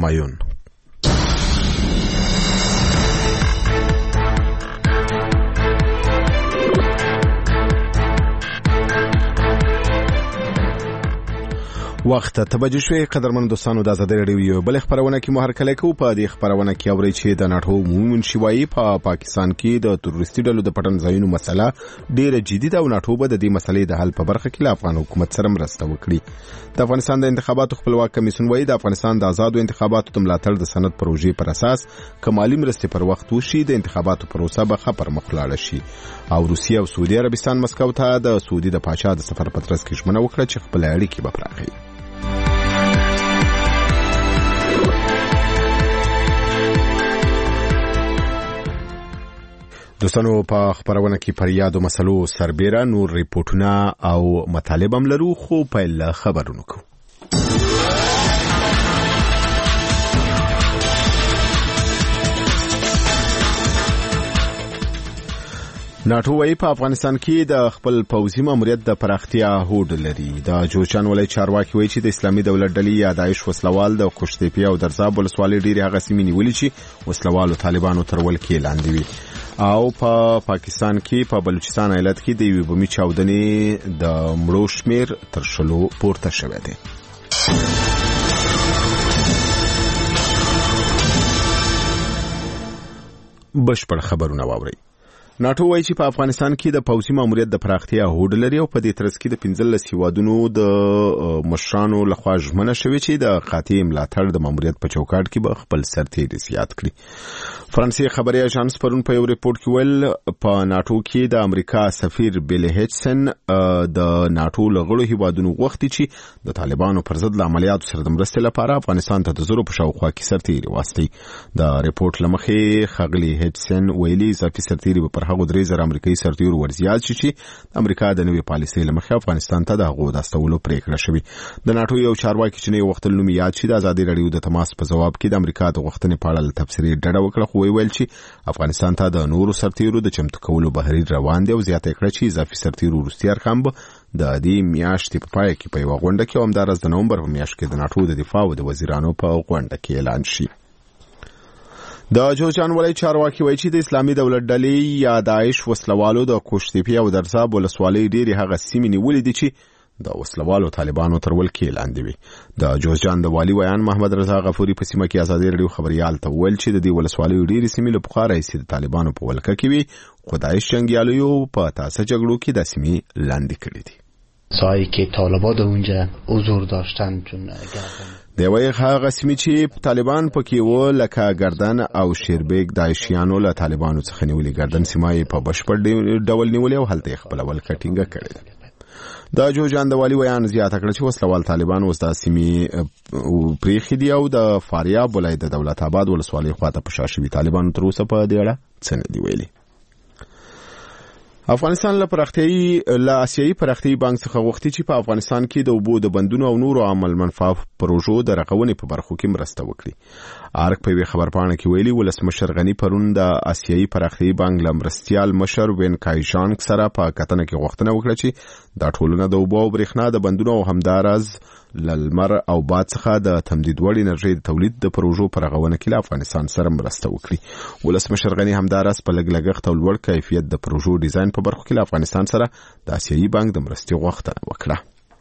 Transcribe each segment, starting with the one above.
همایون. وخت تبجه شوی قدرمن دوستانو د آزادۍ رادیو یو بل خبرونه کې مو هرکله کو په دې خبرونه کې اوري چې د ناټو عمومي منشي په پاکستان کې د تروریستي ډلو د پټن ځایونو مسله ډیره جدي ده او ناټو به د دې مسلې د حل په برخه کې له افغان حکومت سره مرسته وکړي. د افغانستان د انتخاباتو خپلواک کمیسیون وایي د افغانستان د آزادو انتخاباتو د ملاتړ د سند پروژې پر اساس کمالي مرستې پر وخت وشي د انتخاباتو پروسه به ښه پر مخ لاړه شي. او روسیه او سعودي عربستان مسکو ته د سعودي د پاچا د سفر پترس کې ژمنه وکړه چې خپل اړیکې به پراخوي. دوستانو په خبرونه کې پر یادو مسلو سربېره نور ریپورتونه او مطالب هم لرو خو پیل خبرونه کو. ناټو وايي په افغانستان کې د خپل پوځي ماموریت د پراختیا هوډ لري. د جوچان ولایت چارواکي وايي چې د اسلامي دولت ډلې یا داعش وسلوال د کوشتېپی او درزاب ولسوالۍ ډېرې هغه سیمې نیولې چې وسلوالو طالبانو تر ولکې لاندې وي. او په پاکستان کې په بلوچستان ایالت کې د یوې بمي چاودنې د مړو شمیر تر 100 پورته شوی دی. بشپړ خبرونه واورئ. ناټو وايي چې په افغانستان کې د پوځي ماموریت د پراختیا هوډ لري او په دې ترڅ کې د 15 هیوادونو د مشرانو لخوا ژمنه شوې چې د قاطع ملاتړ د ماموریت په چوکاټ کې به خپل سرتېري زیات کړي. فرانسې خبري اژانس پرون په یو ریپورت کې ویل په ناټو کې د امریکا سفیر بیل هیچسن د ناټو لغړو هیوادونو غوښتي چې د طالبانو پر ضد عملیاتو سره د مرستې لپاره افغانستان ته د زرو په شاوخوا کې سرتېري واستي. د ریپورت لمخې خغلی هیچسن ویلي اضافي سرتېري په هغه 3000 امریکایي سرتېرو ورزيات شي چې امریکا د نوې پالیسۍ لمخې افغانستان ته د هغو د استولو پریکړه شوې. د ناټو یو چارواکي چې نه وخت نوم یاد شي د آزادۍ رادیو د تماس په جواب کې د امریکا د غوښتنې په اړه تفسیري ډډه وکړه خو ویل چې افغانستان ته د نورو سرتېرو د چمتو کولو بهیر روان دی او زیاته کړه چې اضافي سرتېرو روسي ارقام به د دې میاشتې په پای کې په یو غونډه کې همدارس د نومبر په میاشت کې د ناټو د دفاع او د وزیرانو په غونډه کې اعلان شي. د جوچان ولایت چارواکي وایي چې د اسلامي دولت ډلې یا داعش وسلوالو د کوشتېپی او درزاب ولسوالۍ ډېرې هغه سیمې نیولې دي چې د وسلوالو طالبانو تر ولکې لاندې وي. د جوزجان د والي ویان محمد رضا غفوري په سیمه کې آزادۍ رادیو خبريال ته ویل چې د دې ولسوالیو ډېرې سیمې له پخوا راهیسې د طالبانو په ولکه کې وي خو داعش جنګیالیو په تاسه جګړو کې د سیمې لاندې کړې دي. سایی که طالبان اونجا حضور داشتن چون د وای هغه سیمې چې طالبان پکې و لکه گردن او شیربیگ داعشیانو له طالبانو څخه نیولې گردن سیمه په بشپړ ډول نیولې او هلته خپل ول کټینګ کړي. د جوجان د والی ویان زیاته کړ چې وسلوال طالبان اوس د سیمې پریخي دی او د فاریاب ولایت د دولت آباد ولسوالۍ خواته په شاشوي طالبان تر اوسه په دې اړه څه نه دی ویلي. افغانستان له آسیایي پراختیایي بانک څخه غوښتي چې په افغانستان کې د اوبو د بندونو او نورو عمل منفعه پروژو د رغونې په برخو کې مرسته وکړي. ارګ په خبرپاڼه کې ویلي ولسمشر غنی پرون د آسیایي پراختیایي بانک لمرستيال مشر وین کایشانګ سره په کتنه کې غوښتنه وکړه چې د ټولنه د اوبو او برېښنا د بندونو او همدارز للمر او باد څخه د تمدید وړ انرژي د تولید د پروژو پر رغونه کې له افغانستان سره مرسته وکړي. ولسمشر غنی همدارس په لګلګښت او لوړ کیفیت د پروژو ډیزاین په برخو کې له افغانستان سره د آسیایي بانک د مرستې غوښتنه وکړه.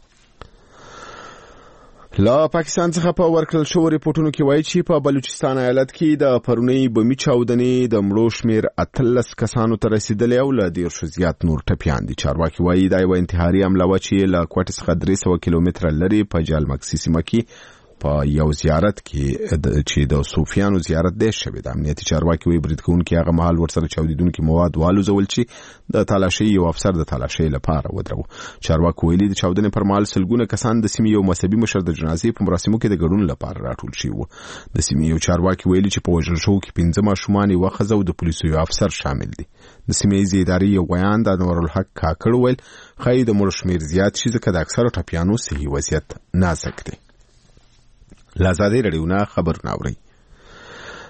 لا پاکستان څخه په ورکړل شو ریپورتونو کې وایي چې په بلوچستان ایالت کې د پرونی بمي چاودنې د مړو شمیر 13 کسانو ته رسیدلی او له 10 زیات نور ټپیان دي. چارواکي وایي دا یو انتحاري حمله و چې له کوټې څخه 300 کیلومتره لري په جالمکسي سیمه کې په یو زیارت کې چې د صوفیانو زیارت دی شوی. د امنیتي چارواکي وایي بریدکونکي هغه مهال ورسره چاودیدونکي مواد والوزول چې د تالاشۍ یو افسر د تالاشۍ لپاره ودرو. چارواکي ویلي د چاودنې پر مهال سلګونه کسان د سیمې یو مذهبي مشر د جنازې په مراسمو کې د ګډون لپاره راټول شوي وو. د سیمې یو چارواکي ویلي چې په وژل شوو کې 15 ماشومان یوه ښځه او د پولیسو یو افسر شامل دي. د سیمې ییزې ادارې یو بیان د انورالحق کاکړ ویل ښایي د مړو شمیر زیات شي ځکه د اکثرو ټپیانو صحي وضعیت نازک دی. لازادې رډیونه خبرونه اوري.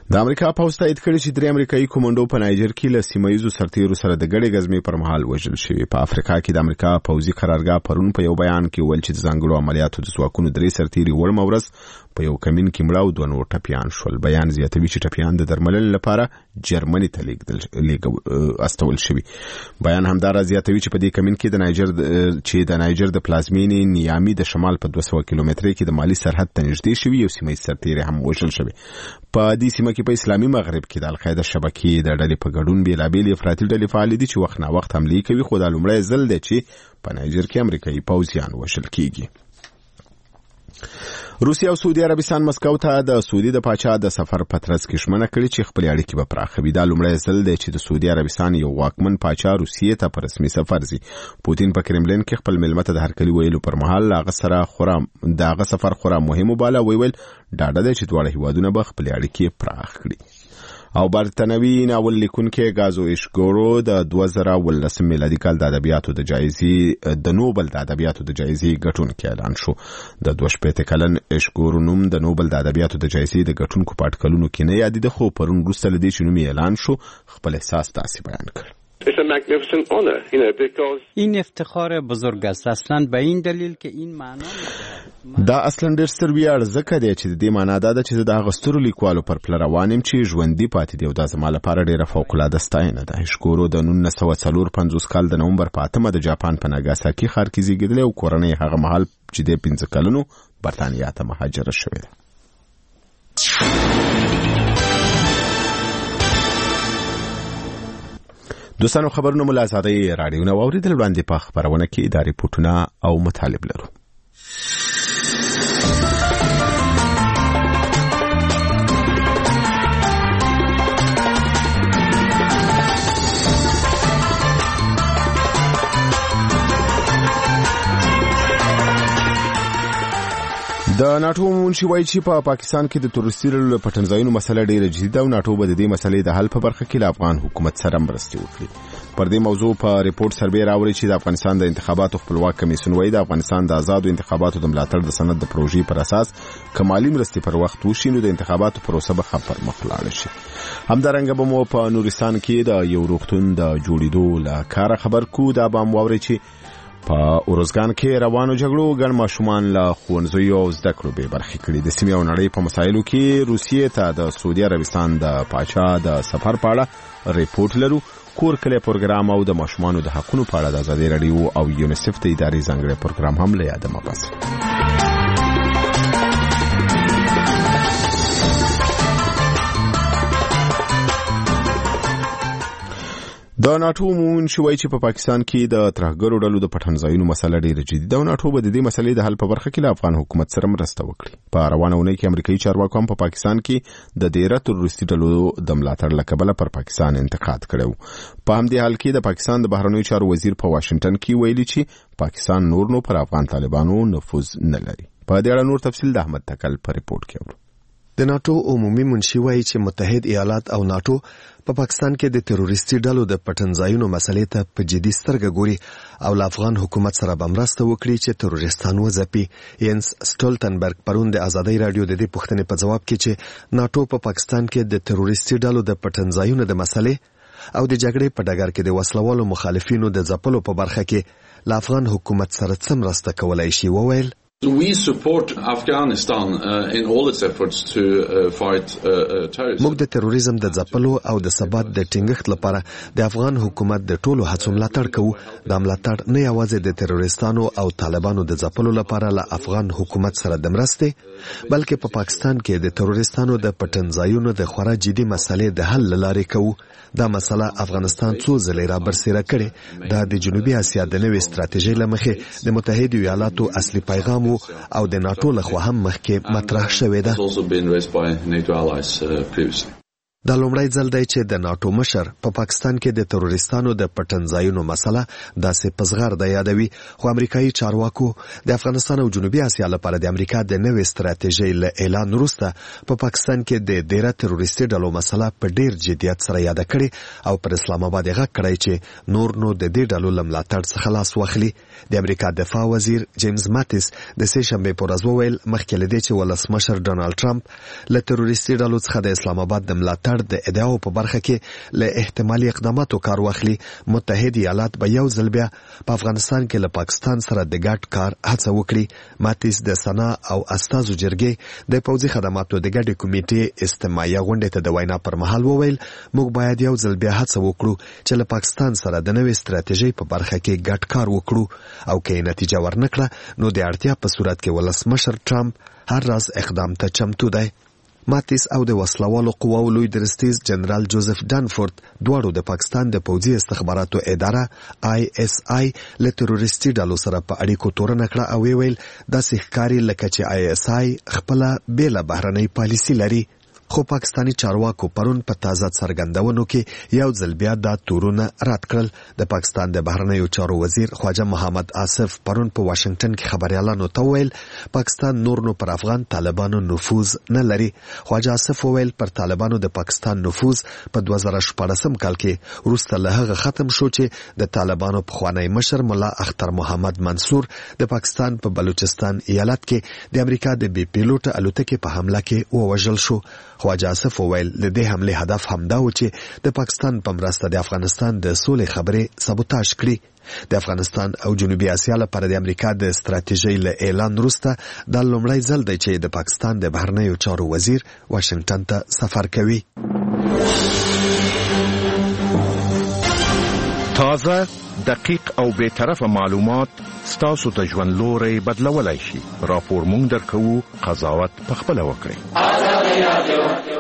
د امریکا پوځ تایید کړی چې 3 امریکایي کومندو په نایجر کې له سیمایي سرتیرو سره د ګډې غزمې پر مهال وژل شوي. په افریقا کې د امریکا پوځي قرارګاه پرون په یو بیان کې ویل چې د ځانګړو عملیاتو د ځواکونو 3 سرتیري وړمه ورځ په یو کمین کې مړه او 2 نور ټپیان شول. بیان زیاتوي چې ټپیان د درملنې لپاره جرمني ته استول شوي. بیان همدارا زیاتوي چې په دې کمین کې د نایجر د پلازمینې نیامي د شمال په 200 کیلومترۍ کې د مالي سرحد ته نږدې شوي یو سیمایي سرتیری هم وژل شوی. په دې سیمه کې په اسلامي مغرب کې د القاعده شبکې د ډلې په ګډون بیلابېلې افراطي ډلې فعال دي چې وخت نا وخت حملې کوي، خو دا لومړی ځل دی چې په نایجر کې امریکایي پوځیان وژل کیږي. روسیا او سعودي عربستان مسکو ته د سعودي د پاچا د سفر پترس کې شمنه کړې چې خپل اړیکې به پراخوي. دا لومړی ځل دی چې د سعودي عربستان یو واکمن پاچا روسیې ته په رسمي سفر ځي. پوتین په کرملین کې خپل ملمه ته د هرکلي ویلو پر مهال هغه سفر خورا مهم وباله. ویل ډاډه دی چې دواړه هیوادونه به خپل اړیکې پراخ کړي. او برتنوي ناول لیکونکی گازو ایشګورو د 2018 میلادي کال د ادبیاتو د جایزې د نوبل د ادبیاتو د جایزې ګټونکی اعلان شو. د 22 کلن ایشګورو نوم د نوبل د ادبیاتو د جایزې د ګټونکو په اټکلونو کې نه یادېده، خو پرون وروسته له دې چې نوم یې اعلان شو خپل احساس داسې بیان کړ. این افتخار بزرگ است اصلا به این دلیل که این معنا دا اصلا ډېر ستر ویاړ ځکه دی چې د دې معنا دا ده چې د هغه سترو لیکوالو پر پله روان یم چې ژوندي پاتې دي او دا زما لپاره ډېره فوقالعاده ستاینه ده. ایشګورو د 1954 کال د نومبر په 8 د جاپان په ناګاساکي ښار کې زیږېدلی او کورنۍ هغه مهال چې د 15 کلونو برتانیا ته مهاجره شوې ده. دوستانو خبرونه مو له آزادۍ راډیو نه واورېدل. وړاندې په خپرونه کې د ریپورټونه او مطالب لرو. د ناتو منشي وایي چې په پاکستان کې د تورستي له پټنځایونو مسله ډیره جدي ده او ناتو به د دې مسلې د حل په برخه کې له افغان حکومت سره مرستې وکړي. پر دې موضوع په ریپورت سربې راوړي چې د افغانستان د انتخاباتو خپلواک کمیسیون وایي د افغانستان د آزادو انتخاباتو د ملاتړ د سند د پروژې پر اساس کمالي مرستې پر وخت وشي نو د انتخاباتو پروسه به ښه پر مخ لاړه شي. همدارنګه به مو په نورستان کې د یو روغتون د جوړېدو له کاره خبر کو. دا به هم واورئ چې په اورزګان کې روانو جګړو ګڼ ماشومان له ښوونځیو او زده کړو بې برخې کړي. د سیمې او نړۍ په مسایلو کې روسیې ته د سعودي عربستان د پاچا د سفر په اړه ریپورت لرو. کور کلی پروګرام او د ماشومانو د حقونو په اړه د ازادي راډیو او یونیسف د ادارې ځانګړی پروګرام هم له یاده مه باسئ. د ناتو منشي وایي چې په پاکستان کې د ترهګرو ډلو د پټنځایونو مسله ډیره جدي ده او ناتو به د دې مسلې د حل په برخه کې له افغان حکومت سره مرسته وکړي. په روانه اونۍ کې امریکایي چارواکو هم په پاکستان کې د 13 تروریستي ډلو د ملاتړ له کبله پر پاکستان انتقاد کړی. په همدې حال کې د پاکستان د بهرنیو چارو وزیر په واشنگټن کې ویلي چې پاکستان نور نو پر افغان طالبانو نفوذ نه لري. په دې اړه نور تفصیل د احمد تکل په ریپورت کې اورو. د ناتو عمومي منشي وایي چې متحد ایالات او ناتو په پاکستان کې د تروریستي ډلو د پټنځایونو مسلې ته په جدي سترګه ګوري او له افغان حکومت سره به مرسته وکړي چې تروریستان وځپي. ینس سټولټنبرګ پرون د آزادۍ راډیو د دې پوښتنې په جواب کې چې ناتو په پاکستان کې د تروریستي ډلو د پټنځایونو د مسلې او د جګړې په ډګر کې د وسلوالو مخالفینو د ځپلو په برخه کې له افغان حکومت سره څه مرسته کولای شي. وویل We support Afghanistan in all its efforts to fight terrorism. موږ د تروریزم د ځپلو او د ثبات د ټینګښت لپاره د افغان حکومت د ټولو هڅو ملاتړ کوو. دا ملاتړ نه یوازې د تروریستانو او طالبانو د ځپلو لپاره له افغان حکومت سره د مرستې بلکې په پاکستان کې د تروریستانو د پټنځایونو د خورا جدي مسلې د حل لارې کوو. دا مسله افغانستان څو ځلې را برسېره کړې. دا د جنوبي اسیا د نوې ستراتیژۍ له مخې د متحده ایالاتو اصلي پیغام او د ناتو لخوا هم مخکې مطرح شوې ده. دا لومړی ځل دی چې د ناتو مشر په پاکستان کې د تروریستانو د پټنځایونو مسله داسې په زغرده یادوي، خو امریکایي چارواکو د افغانستان او جنوبي اسیا لپاره د امریکا د نوې ستراتیژۍ له اعلان وروسته په پاکستان کې د ډیره تروریستي ډلو مسله په ډیر جدیت سره یاد کړي او پر اسلام آباد غږ کړی چې نور نو د دې ډلو له ملاتړ څخه لاس واخلي. د امریکا دفاع وزیر جیمز ماتیس د سه شنبه په ورځ وویل مخکې له دې چې ولسمشر ډونالد ټرمپ له تروریستي ډلو څخه د اسلام آباد د ملاتړ د ادعاو په برخه کې له احتمالي اقداماتو کار واخلي، متحد ایالات به یو ځل بیا په افغانستان کې له پاکستان سره د ګډ کار هڅه وکړي. ماتیس د سنا او استازو جرګې د پوځي خدماتو د ګډې کمیټې استماعیه غونډې ته د وینا پر مهال وویل موږ باید یو ځل بیا هڅه وکړو چې له پاکستان سره د نوې ستراتیژۍ په برخه کې ګډ کار وکړو او که نتیجه ورنکړه نو د اړتیا په صورت کې ولسمشر ټرمپ هر راز اقدام ته چمتو دی. ماتیس او د وسلوالو قواو لوی درستیز جنرال جوزف ډانفورد دواړو د پاکستان د پوځي استخباراتو اداره ISI له تروریستي ډلو سره په اړیکو تورنه کړه او ویل داسې ښکاري لکه چې ISI خپله بیله بهرنۍ پالیسي لري. خو پاکستانی چارواکو پرون په تازه څرګندونو کې یو ځل بیا دا تورونه رد کړل. د پاکستان د بهرنیو چارو وزیر خواجه محمد آصف پرون په واشنگټن کې خبريالانو ته ویل پاکستان نور نو پر افغان طالبانو نفوذ نه لري. خواجه آصف ویل پر طالبانو د پاکستان نفوذ په 2014 کال کې وروسته له هغه ختم شو چې د طالبانو پخوانی مشر ملا اختر محمد منصور د پاکستان په بلوچستان ایالت کې د امریکا د بي پیلوټ الوتکې په حمله کې ووژل شو. خواجه آصف ویل د دې حمله هدف همدا و چې د پاکستان په مرسته د افغانستان د سولې خبرې سبوتاژ کړي. د افغانستان او جنوبي اسیا لپاره د امریکا د ستراتیژۍ له اعلان وروسته دا لومړی ځل دی چې د پاکستان د بهرنیو چارو وزیر واشنگټن ته سفر کوي. تازه، دقیق او بے طرفه معلومات ستاسو ته ژوند لوري بدلولای شي. راپور مونږ درکوو، قضاوت پخپله وکړئ.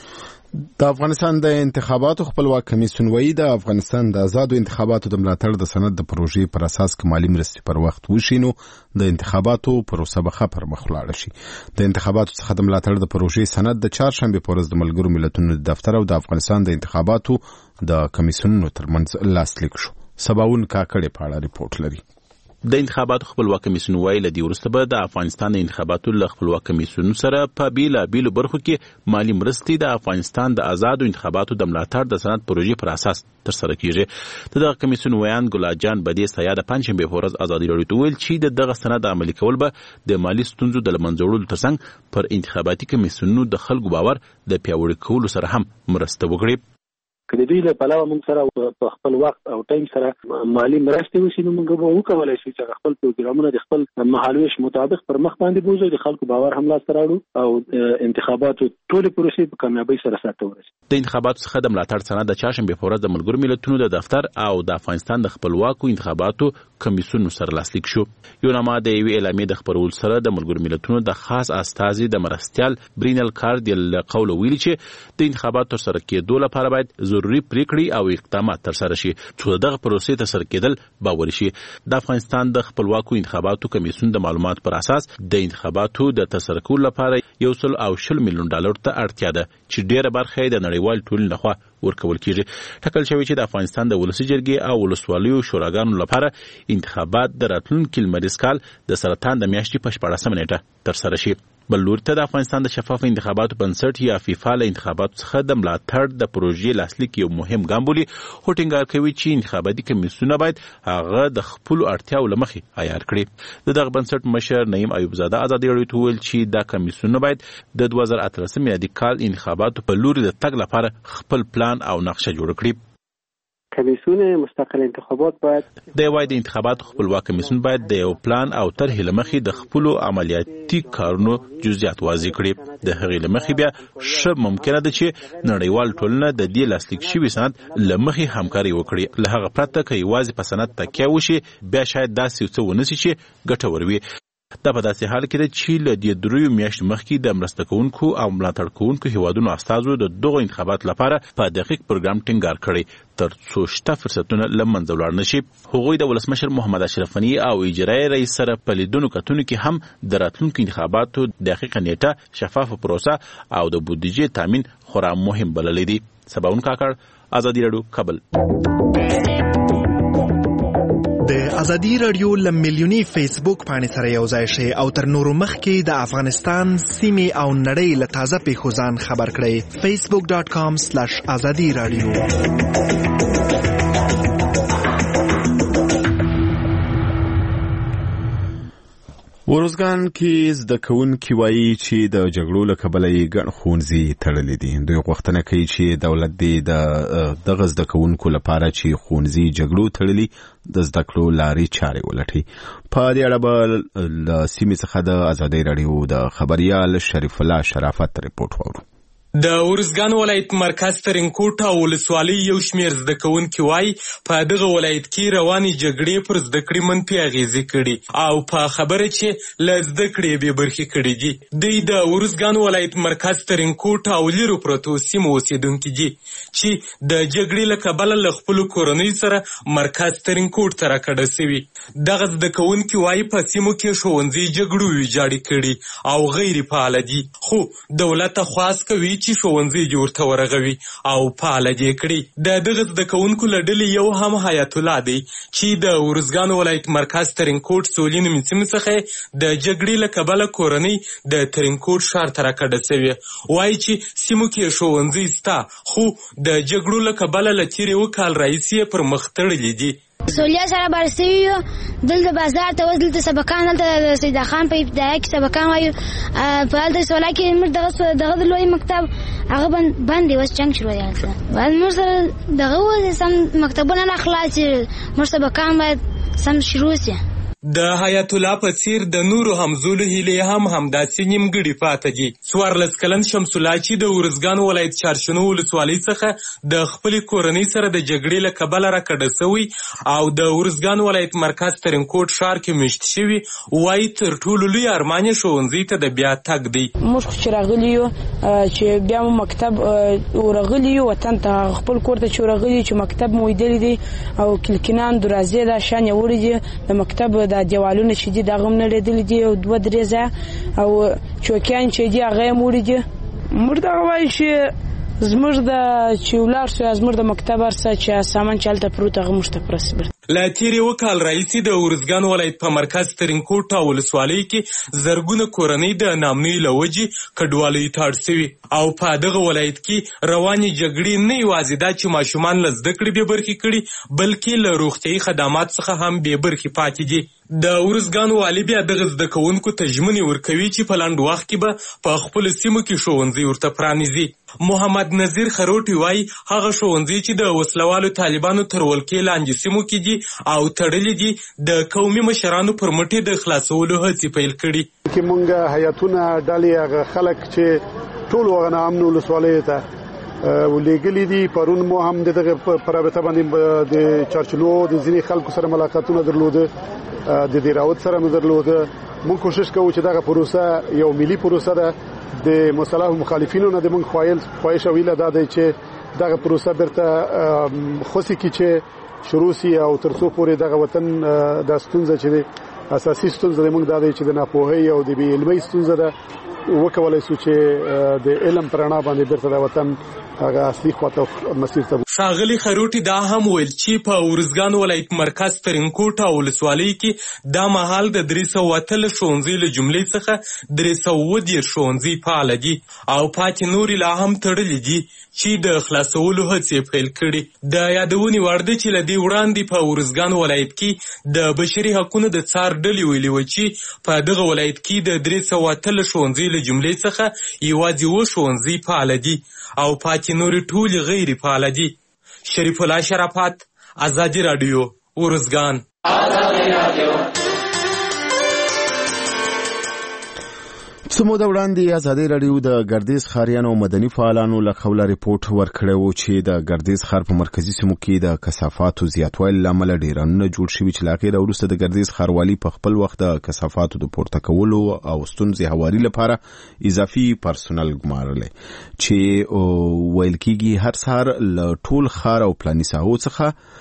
د افغانستان د انتخاباتو خپلواک کمیسیون وایي د افغانستان د آزادو انتخاباتو د ملاتړ د سند د پروژې پر اساس کمالي مرستې پر وخت وشي نو د انتخاباتو پروسه به ښه پر مخ لاړه شي. د انتخاباتو څخه د ملاتړ د پروژې سند د چهارشنبې په ورځ د ملګرو ملتونو د دفتر او د افغانستان د انتخاباتو د کمیسیونونو ترمنځ لاسلیک شو. سباون کاکړې په اړه ریپورت لري. د انتخاباتو خپلواک کمیسیون وایي له دې وروسته به د افغانستان د انتخاباتو له خپلواک کمیسیون سره په بیلابیلو برخو کې مالی مرستې د افغانستان د آزادو انتخاباتو د ملاتړ د سند پروژې پر اساس ترسره کیږي. دغه کمیسیون ویان ګلاد جان بدی سیا د پنځشنبه په ورځ ازادي راډیو ته ویل چې دغه سند عملي کول به د مالی ستونزو د لمنځه وړلو ترڅنګ پر انتخاباتي کمیسیونونو د خلکو باور د پیاوړي کولو سره هم مرسته وکړي. که د دوی له پلوه موږ سره په خپل وخت او ټایم سره مالی مرستې وشي نو موږ به وکولای شو چې خپل پروګرامونه د خپل مهالویش مطابق پر مخ باندې بوزو، د خلکو باور هم لاس راوړو او انتخاباتو ټول پروسې په کامیابی سره سره ورسي. د انتخاباتو څخه د ملاتړ سند د چهارشنبه په ورځ د ملګرو ملتونو د دفتر او د افغانستان د خپلواکو انتخاباتو کمیسیون سره لاسلیک شو. یو نامه د یوې اعلامیې د خپرول سره د ملګرو ملتونو د خاص استازي د مرستيال برینل کارډیل قول ویلي چې د انتخاباتو تر سره کېدو لپاره باید ضروري پریکړې او اقدامات تر سره شي چې دغه پروسې تر سره کېدل باوري شي. د افغانستان د خپلواکو انتخاباتو کمیسیون د معلومات پر اساس د انتخاباتو د ترسره کولو لپاره $120 میلیون ته اړتیا ده چې ډیره برخه د نړیوال ټولنې لخوا ورکول کیږي. ټاکل شوی چې د افغانستان د ولسی جرګې او ولسوالیو شوراګانو لپاره انتخابات د راتلونکي لمریز کال د سرطان د میاشتې په 14 نیټه تر سره شي. بل لوري ته د افغانستان د شفاف انتخاباتو بنسټ یا فیفا له انتخاباتو څخه د ملاتړ د پروژې لاسلیک یو مهم ګام بولي. خو ټینګار کوي چې انتخاباتي کمیسیونونه باید هغه د خپل اړتیاو له مخې عیار کړي. دغه بنسټ مشر نعیم ایوب زاده ازادي راډیو ته ویل چې دا کمیسیونونه باید د 2018 میلادي کال انتخاباتو په لوري د تګ لپاره خپل پلان او نقشه جوړ کړي. کمیسیون مستقل انتخابات باید د وای د انتخاباتو خپلواک کمیسیون باید د یو پلان او طرحې لمخې د خپل عملیاتي کارونو جزئیات واضح کړي. د هغې لمخې بیا ښه ممکنه ده چې نړیوال ټولنه د دې لاسلیک شوي سند لمخې همکاري وکړي. له هغه پرته که یوازې په سند تکیه وشي بیا شاید داسې څه ونشي چې ګټور وي. دا په داسې حال کې ده چې له دې دریو میاشتو مخکې د مرسته کوونکو او ملاتړ کوونکو هیوادونو استازو د دغو انتخاباتو لپاره په دقیق پروګرام ټینګار کړی تر څو شته فرصتونه له منځه ولاړ نشي. هغوی د ولسمشر محمد اشرف غني او اجرایي رئیس سره په لیدنو کتنو کې هم د راتلونکو انتخاباتو دقیقه نیټه، شفافه پروسه او د بودیجې تامین خورا مهم بللی دي. سباون کاکړ، ازادي راډیو، کابل. د ازادي راډیو لمیلیونی فیسبوک باندې سره یو ځای شئ او تر نورو مخکې د افغانستان سیمې او نړۍ له تازه پیښو ځان خبر کړئ. facebook.com/azadi radio. ورزګان کې زده کوونکي وایي چې د جګړو له کبله یې ګڼ ښوونځي تړلي دي. دوی غوښتنه کوي چې دولت دې دغه زده کوونکو لپاره چې ښوونځي جګړو تړلي د زده کړو لارې چارې ولټوي. په دې اړه به له سیمې څخه د ازادۍ راډیو د خبریال شریف الله شرافت رپورټ واورو. د ورزګان ولایت مرکز ترینکوټ او ولسوالۍ یو شمېر زده کوونکي وایي په دغه ولایت کې روانې جګړې پر زده کړې منفي اغېزې کړي او په خبره چې له زده کړې بې برخې کړي دي. دوی د ورزګان ولایت مرکز ترینکوټ او لیرو پرتو سیمو اوسېدونکي دي چې د جګړې له کبله له خپلو کورنیو سره مرکز ترینکوټ ته راکډه سوي. دغه زده کوونکي وایي په سیمو کې ښوونځي جګړو ویجاړې کړي او غیر فعاله دي، خو دولت خواست کوي چې ښوونځي جوړ ته ورغوي او فعاله دې کړي. د دغه زده کوونکو له ډلې یو هم حیات الله دی چې د ورزګان ولایت مرکز ترینکوټ سولې نومې سیمې څخه د جګړې له کبله کورنۍ د ترینکوټ ښار ته راکډه سوې. وایي چې سیمو کې ښوونځي سته، خو د جګړو له کبله له تېرې 2 کال راهیسې پر مخ تړلي دي. سولیا سره برسوي یو دلته بازار ته وځ، دلته سبقان، دلته سیدا خان په ابتدایي کې سبقان وایو، په هلته سولا کې موږ دغه لوی مکتب هغه بند دی، اوس جنګ شروع دی. هلته باید موږ سره دغه سم مکتبونه نه خلاص شي، موږ سبقان باید سم شروع شي. د حیات الله په څیر د نورو همزولو هیلې هم همداسې نیمګړې پاته دي. 14 کلن شمس الله چې د ورزګان ولایت چارشنو ولسوالۍ څخه د خپلې کورنۍ سره د جګړې له کبله راکډه سوی او د ورزګان ولایت مرکز ترینکوټ ښار کې مېشت شوي، وایي تر ټولو لوی ارمان یې ښوونځي ته د بیا تګ دی. موږ چې راغلي یو چې بیا مو مکتب ورغلي یو وطن ته، خپل کور ته چې ورغلي چې مکتب مو لیدلی دی او کلکینان درازې دا شان یې وړي دي د مکتب د دیوالونه چې دي دغه هم نه لیدلي دي او 2-3 ځایه او چوکیان چې دي هغه یې هم وړي دي. موږ دغه وایو چې زموږ د چې ولاړ سو زموږ د مکتب هر څه چې سامان چې هلته پروت هغه موږ ته پرسبر. له تېرې 2 کال راهیسې د ورزګان ولایت په مرکز ترینکوټ او ولسوالۍ کې زرګونه کورنۍ د ناامنۍ له وجې کډوالیو ته اړ سوي او په دغه ولایت کې روانې جګړې نه یوازې دا چې ماشومان له زده کړې بې برخې کړي، بلکې له روغتیایي خدمات څخه هم بې برخې پاتې دي. د ورزګان والي بیا دغه زده کوونکو ته ژمنې ورکوي چې په لنډ وخت کې به په خپلو سیمو کې ښوونځي ورته پرانیزي. محمد نذیر خروټي وایي هغه ښوونځي چې د وسلوالو طالبانو تر ولکې لاندې سیمو کې دي او تړلي دي، د قومي مشرانو پر مټې د خلاصولو هڅې پیل کړي. کې مونږ حیاتونه ډلې هغه خلک چې ټول هغه ناامنو ولسوالۍ ته ولېږلي دي. پرون مو هم دغه په رابطه باندې د چارچلو د ځینې خلکو سره ملاقاتونه درلوده، د دې راوت سره مو درلوده. مونږ کوشش کوو چې دغه پروسه یو ملي پروسه ده. د مصالح مخالفینو نه د مونږ خواهش او ویله ده چې دغه پروسه برته خوسي کی چې شروع سي او ترڅو پورې دغه وطن د ستونزه چې اساسي ستونزه موږ دا دی چې د ناپوهۍ او د بې علمۍ ستونزه ده، وکولای شو چې د علم پرانا باندې برته د وطن هغه اصلي خواته مسیر ته. ښاغلي خروټي دا هم ویل چې په ورزګان ولایت مرکز ترینکوټ او ولسوالۍ کې دا مهال د 313 ښوونځي له جملې څخه 310 ښوونځي فعاله دي او پاتې نورې لا هم تړلي دي چې د خلاصولو هڅې پیل کړي. د یادونې وړ ده چې له دې وړاندې په ورزګان ولایت کې د بشري حقونو د څار ډلې ویلي وه چې په دغه ولایت کې د 313 ښوونځي له جملې څخه یوازې 7 ښوونځي فعاله دي او پاتې نورې ټولې غیر فعاله دي. شریف الله شرافت، ازادي راډیو، ورزګان. سمو د وړاندې ازادي رادیو د ګردیز ښاریانو مدني فعالانو له قوله ریپورت ورکړی و چې د ګردیز ښار په مرکزي سیمو کې د کثافاتو زیاتوالي له امله ډیرانونه جوړ شوي چې له هغې وروسته د ګردیز ښاروالي په خپل وخت د کثافاتو د پورته کولو او ستونزې هواري لپاره اضافي پرسونل ګمارلی چې ویل کېږي هر سهار له ټول ښار او پلاني ساحو څخه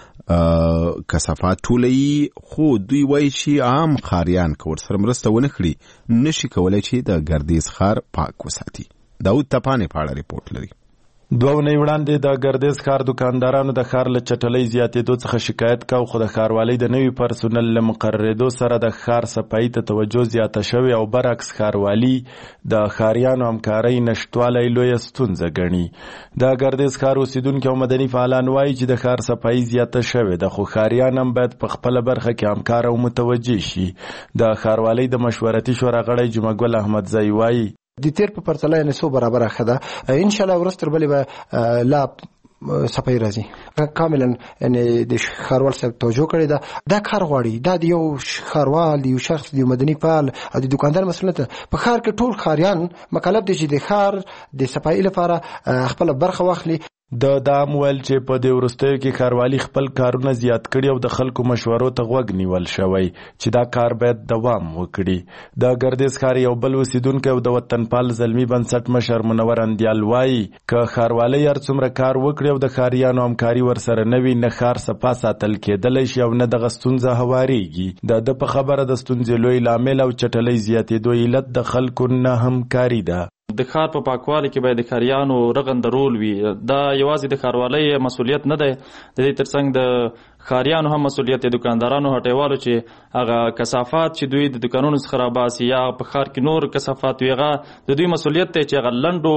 کثافات ټولوي، خو دوی وایي چې عام ښاریان که ورسره مرسته ونه کړي نشي کولی چې د ګردیز ښار پاک وساتي. داود تپانې په اړه ریپورت لري. 2 ونې وړاندې د ګردیز ښار دکاندارانو د ښار له چټلۍ زیاتېدو څخه شکایت کاو، خو د ښاروالۍ د نوي پرسونل له مقررېدو سره د ښار صفایي ته توجه زیاته شوې او برعکس ښاروالي د ښاریانو همکارۍ نشتوالی لویه ستونزه ګڼي. د ګردیز ښار اوسیدونکي او مدني فعالان وایي چې د ښار صفایي زیاته شوې ده، خو ښاریان هم باید په خپله برخه کې همکار او متوجه شي. د ښاروالۍ د مشورتي شورا غړی جمعګل احمدزی وایي د تیر په پرتله یې څو برابر خده ان شاء الله ورستر بلې به لا صفای راځي کاملا یعنی د ښاروال صاحب توجه کړی دا کار غواړي، دا د یو ښاروال د یو شخص د مدني فعال او د دکاندار مسؤلیت په ښار کې ټول ښاریان مکلف دي چې د ښار د صفای لپاره خپل برخه واخلي. د دام ویل چې په دې وروستیو کې ښاروالي خپل کارونه زیات کړي او د خلکو مشورو ته غوږ نیول شوی چې دا کار باید دوام وکړي. د ګردیز ښار یو بل اوسیدونکی او د وطنپال زلمي بنسټ مشر منور اندیال وایي که ښاروالۍ هر څومره کار وکړي او د ښاریانو همکاري ورسره نه وي نه ښار صفا ساتل کېدلی شي او نه دغه ستونزه هوارېږي. د ده په خبره د ستونزې لوی لامل او چټلۍ زیاتېدو علت د خلکو نه همکاري ده. د ښار په پاکوالي کې باید د ښاریانو رغنده رول وي. دا یوازې د ښاروالۍ مسؤلیت نه دی، د دې ترڅنګ د ښاریانو هم مسؤلیت دی، دکاندارانو هټیوالو چې هغه کثافات چې دوی د دکانونو څخه راباسي یا په ښار کې نور کثافات وي هغه د دوی مسؤلیت دی چې هغه لنډو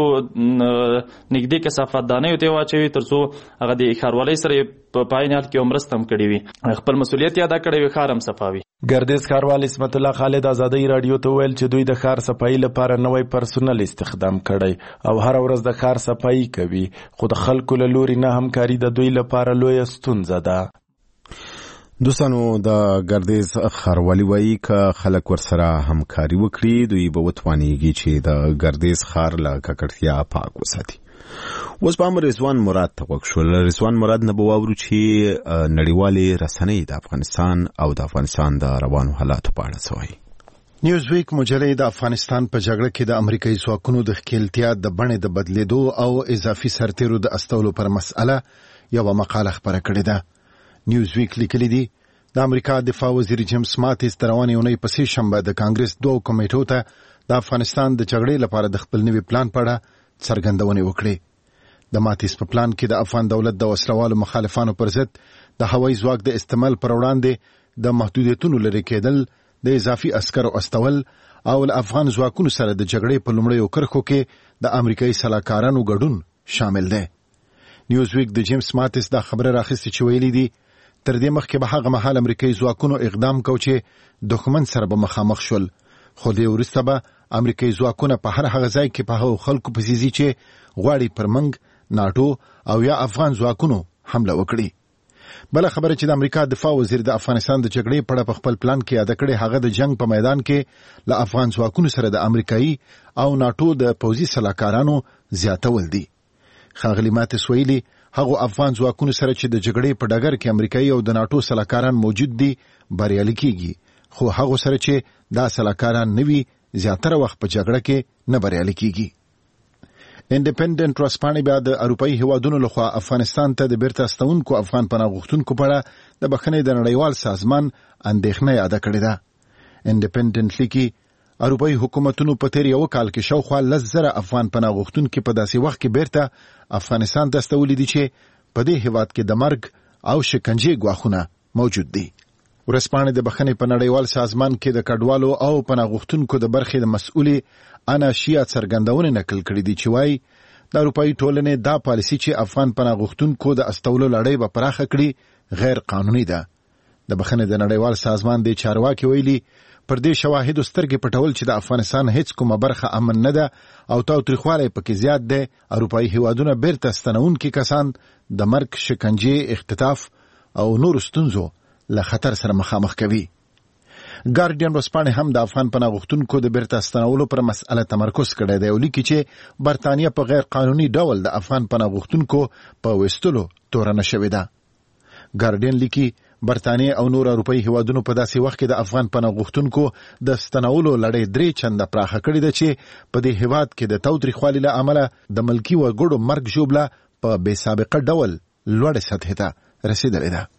نږدې کثافات دانیو ته واچوي تر څو هغه د ښاروالۍ سره په پاین حال کې مرسته هم کړې وي، خپل مسؤلیت یې ادا کړی وي، ښار هم صفا وي. ګردیز ښاروال اسمت الله خالد ازادۍ راډیو ته ویل چې دوی د ښار صفایي لپاره نوی پرسونل استخدام کړی او هر ورځ د ښار صفایي کوي، خو د خلکو له لوري نه همکاري د دوی لپاره لویه ستونزه ده. دوستانو د ګردیز ښاروالي وایي که خلک ورسره همکاري وکړي دوی به وتوانیږي چې د ګردیز ښار له ککړتیا پاک وساتي. اوس په رضوان مراد ته غوږ شول. رضوان مراد نه به واورو چې نړیوالې رسنۍ د افغانستان او د افغانستان د روانو حالاتو په اړه څه وایي. نیوزویک مجلې د افغانستان په جګړه کې د امریکایي ځواکونو د ښکېلتیا د بڼې د بدلیدو او اضافي سرتیرو د استولو پر مسأله یوه مقاله خپره کړې ده. نیوزویک لیکلي دي د امریکا دفاع وزیر جیمز ماتیس د روانې اونۍ په سې شنبه د کانګرس 2 کمیټو ته د افغانستان د جګړې لپاره د خپل نوي پلان په اړه څرګندونې وکړې. د ماتیس په پلان کې د افغان دولت د وسلوالو مخالفانو پر ضد د هوایي ځواک د استعمال پر وړاندې د محدودیتونو لرې کېدل، د اضافي عسکرو استول او له افغان ځواکونو سره د جګړې په لومړیو کرښو کې د امریکایي سلاکارانو ګډون شامل دی. نیوزویک د جیمز ماتیس دا خبره راخیستې چې ویلي دي تر دې مخکې به هغه مهال امریکایي ځواکونو اقدام کو چې دښمن سره به مخامخ شول، خو دې وروسته به امریکایي ځواکونه په هر هغه ځای کې په هغو خلکو پسې ځي چې غواړي پر موږ ناټو او یا افغان ځواکونو حمله وکړي. بل خبره چې د امریکا دفاع وزیر د افغانستان د جګړې په اړه په خپل پلان کې یاد کړې هغه د جنگ په میدان کې له افغان ځواکونو سره د امریکایي او ناټو د پوځي سلاکارانو زیاتول دي. ښاغلي ماتیس ویلي هغو افغان ځواکونو سره چې د جګړې په ډګر کې امریکایي او د ناټو سلاکاران موجود دي بریالي کیږي، خو هغو سره چې دا سلاکاران نه وي زیاتره وخت په جګړه کې نه بریالي کیږي. انډیپندنت ورځپاڼې بیا د اروپایي هیوادونو لخوا افغانستان ته د بیرته استونکو افغان پناه غوښتونکو په اړه د بخښنې د نړیوال سازمان اندېښنه یاده کړې ده. انډیپندنت لیکي اروپایي حکومتونو په تیر یو کال کې شاوخوا 10,000 افغان پناه غوښتونکي په داسې وخت کې بیرته افغانستان ته استولي دي چې په دې هیواد کې د مرګ او شکنجې ګواښونه موجود دي. ورځپاڼې د بخښنې په نړیوال سازمان کې د کډوالو او پناه غوښتونکو د برخې د مسؤلې انا شیا څرګندونې نقل کړې دي چې وایي د اروپایي ټولنې دا پالیسي چې افغان پناه غوښتونکو د استولو لړۍ به پراخه کړي غیر قانوني ده. د بخښنې د نړیوال سازمان د چارواکي ویلي پر دې شواهدو سترګې پټول چې د افغانستان هیڅ کومه برخه امن نه ده او تاوتریخوالی پکې زیات دی. اروپایي هیوادونه بیرته ستنونکي کسان د مرګ، شکنجې، اختطاف او نورو ستونزو له خطر سره مخامخ کوي. ګارډین ورځپاڼې هم د افغان پناه غوښتونکو د بیرته ستنولو پر مسأله تمرکز کړی دی او لیکي چې برتانیه په غیر قانوني ډول د افغان پناه غوښتونکو په وستلو تورنه شوې ده. ګارډین لیکي برتانیه او نور اروپایي هیوادونو په داسې وخت کې د افغان پناه غوښتونکو د ستنولو لړۍ 3 چنده پراخه کړې ده چې په دې هیواد کې د تاوتریخوالي له امله د ملکي وګړو مرګ ژوبله په بې سابقه ډول لوړې سطحې ته رسیدلې ده.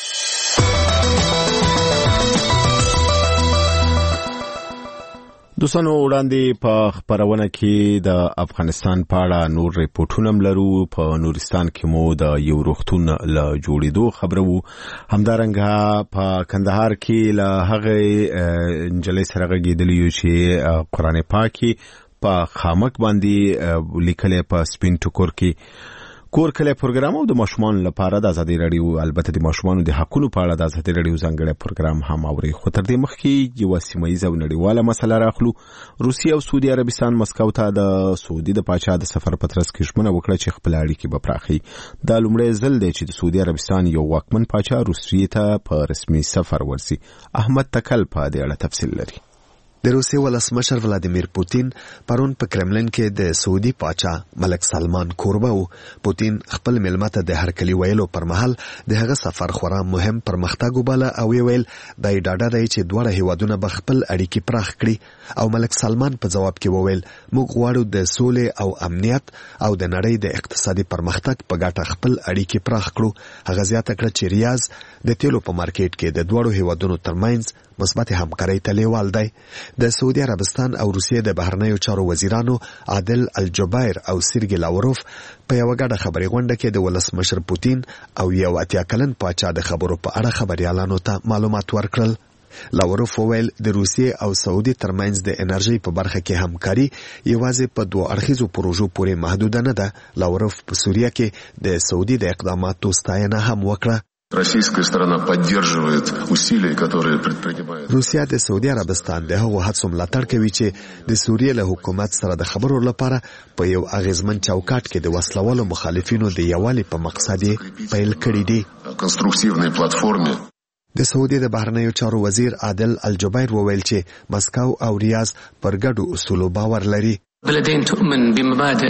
دوستانو وړاندې په خبرونه کې د افغانستان په اړه نور ریپورتونه لرو. په نورستان کې مو د یو روغتون له جوړېدو خبره وو. همدارنګه په کندهار کې له هغه نجلۍ سره غږېدلی یو چې قرآن پاکي په خامک باندې لیکلې په سپین ټکور کې کور کله پروګرام او د ماشومان لپاره د ازادي رادیو البته د ماشومان د حقوقو په اړه د ازادي رادیو ځانګړی پروګرام هم اوري. خو تر دې مخکې یو سیمایي او نړیواله مسله راخلو. روسیه او سعودي عربستان مسکو ته د سعودي د پاچا د سفر په ترڅ کې ژمنه وکړه چې خپل اړیکې به پراخي. دا لومړی ځل دی چې د سعودي عربستان یو واکمن پاچا روسیې ته په رسمي سفر ورسي. احمد تکل په دې اړه تفصیل لري. د روسیې ولسمشر ولادیمیر پوتین پرون په کرملین کې د سعودي پاچا ملک سلمان کوربه وو. پوتین خپل مېلمه ته د هرکلي ویلو پر مهال د هغه سفر خورا مهم پرمختګ وباله او ویل د ډاډه دی چې دواړه هیوادونه به خپل اړیکې پراخ کړي او ملک سلمان په جواب کې وویل موږ غواړو د سولې او امنیت او د نړۍ د اقتصادي پرمختګ په ګټه خپل اړیکې پراخ کړو. هغه زیاته کړه چې ریاض د تیلو په مارکیټ کې د دواړو هیوادونو ترمنځ مثبت همکارۍ ته لیوال دی. د سعودي عربستان او روسیې د بهرنیو چارو وزیرانو عادل الجبایر او سرګی لاوروف په یو غاډه خبري غونډه کې د ولسمشر پوتین او یو اتیا کلن پاچا د خبرو په اړه خبريالانو ته معلومات ورکړل. لاوروف وویل د روسیې او سعودي ترمنځ د انرژي په برخه کې همکاري یوازې په دوه اړخیزو پروژو پورې محدود نه ده. لاوروف په سوریه کې د سعودي د اقداماتو ستاینه هم وکړه. Российская сторона поддерживает усилия, которые предпринимает. روسیا د سعودي عربستان د هغو هڅو ملاتړ کوي چې د سوریې له حکومت سره د خبرو لپاره په یو اغیزمن چوکاټ کې د وسلوالو مخالفینو د یووالي په مقصد پیل کړی دی. کنسترکتیوي پلیټفارم د سعودي د بهرنیو چارو وزیر عادل الجبایر وویل چې مسکو او ریاض پر ګډو اصولو باور لري. بلدين تؤمن بمبادئ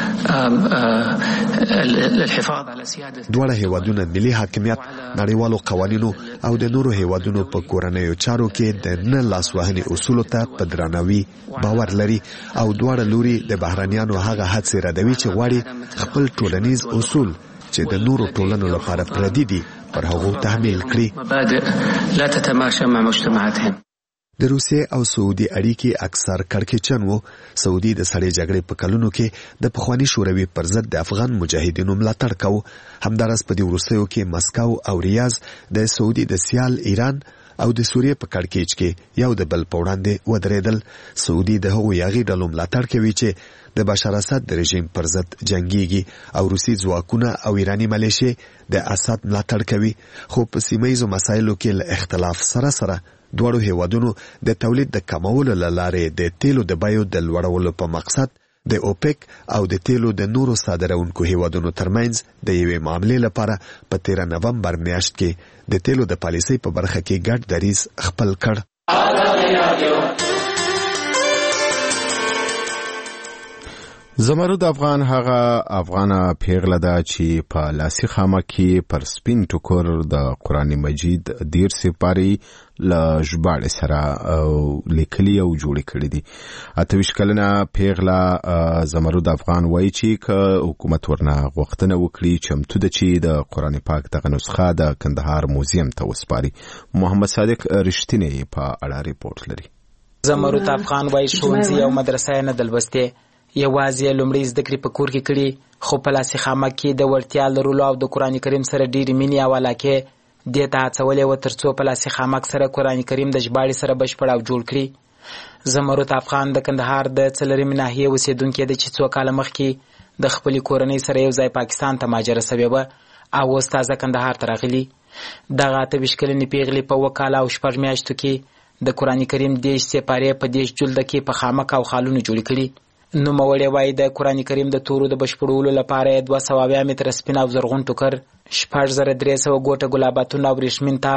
الحفاظ على سيادة. دواړه هیوادونه ملي حاکمیت، نړیوالو قوانینو او د نورو هیوادونو په کورنیو چارو کې د نه لاسوهنې اصولو ته په درناوي باور لري او دواړه لوري د بهرنیانو هغه هڅې ردوي چې غواړي خپل ټولنیز اصول چې د نورو ټولنو لپاره پردي دي پر هغو تحمیل کړي. مبادئ لا تتماشى مع مجتمعاتهم. د روسیې او سعودي اړیکې اکثر کړکېچن وو. سعودي د سړې جګړې په کلونو کې د پخواني شوروي پر ضد د افغان مجاهدینو ملاتړ کاوه. همدارس په دې وروستیو کې مسکو او ریاض د سعودي د سیال ایران او د سوریې په کړکېچ کې یو د بل په وړاندې ودرېدل. سعودي د هغو یاغي ډلو ملاتړ کوي چې د بشار اسد د رژیم پر ضد جنگيږي او روسي ځواکونه او ایرانی ملیشې د اسد ملاتړ کوي. خو په سیمایي مسایلو کې له اختلاف سره دواړو هیوادونو د تولید د کمولو لپاره د تیلو د بیو د لوړولو په مقصد د اوپک او د تیلو د نورو صادرونکو هیوادونو ترمنځ د یوې معاملې لپاره په 13 نومبر میاشت کې د تیلو د پالیسۍ په برخه کې ګډ دریځ خپل کړ. زمرد افغان هغه افغانه پیغله ده چې په لاسي خامه کې پر سپین ټوکر د قرآن مجید 10 سپارې له ژباړې سره لیکلي او جوړې کړې دي. 28 کلنه پیغله زمرد افغان وایي چې که حکومت ورنه غوښتنه وکړي چمتو ده چې د قرآن پاک دغه نسخه د کندهار موزیم ته وسپاري. محمد صادق رښتینی په اړه ریپورت لري. زمرد افغان وایي ښوونځي او مدرسه نه دلبسته یوازې لومړی زده کړې په کور کې کړي، خو په لاسي خامه کې د وړتیا لرلو او د قرآن کریم سره ډېرې مینې او علاقې دې ته هڅولې وه تر څو په لاسي خامک سره قرآن کریم د ژباړې سره بشپړ او جوړ کړي. زمرد افغان د کندهار د څلرمې ناحیې اوسېدونکې ده چې څو کاله مخکې د خپلې کورنۍ سره یو ځای پاکستان ته مهاجره سوې وه او اوس تازه کندهار ته راغلي. دغه 28 کلنې پیغلې په 2 کاله او 6 میاشتو کې د قرآن کریم 10 سپارې په 10 جلده کې په خامک او خالونو جوړې کړي. نوموړی وایي د قرآن کریم د تورو د بشپړولو لپاره 200 متره سپین او زرغون ټوکر، 6300 ګوټه ګلاباتونه او ورېښمین تار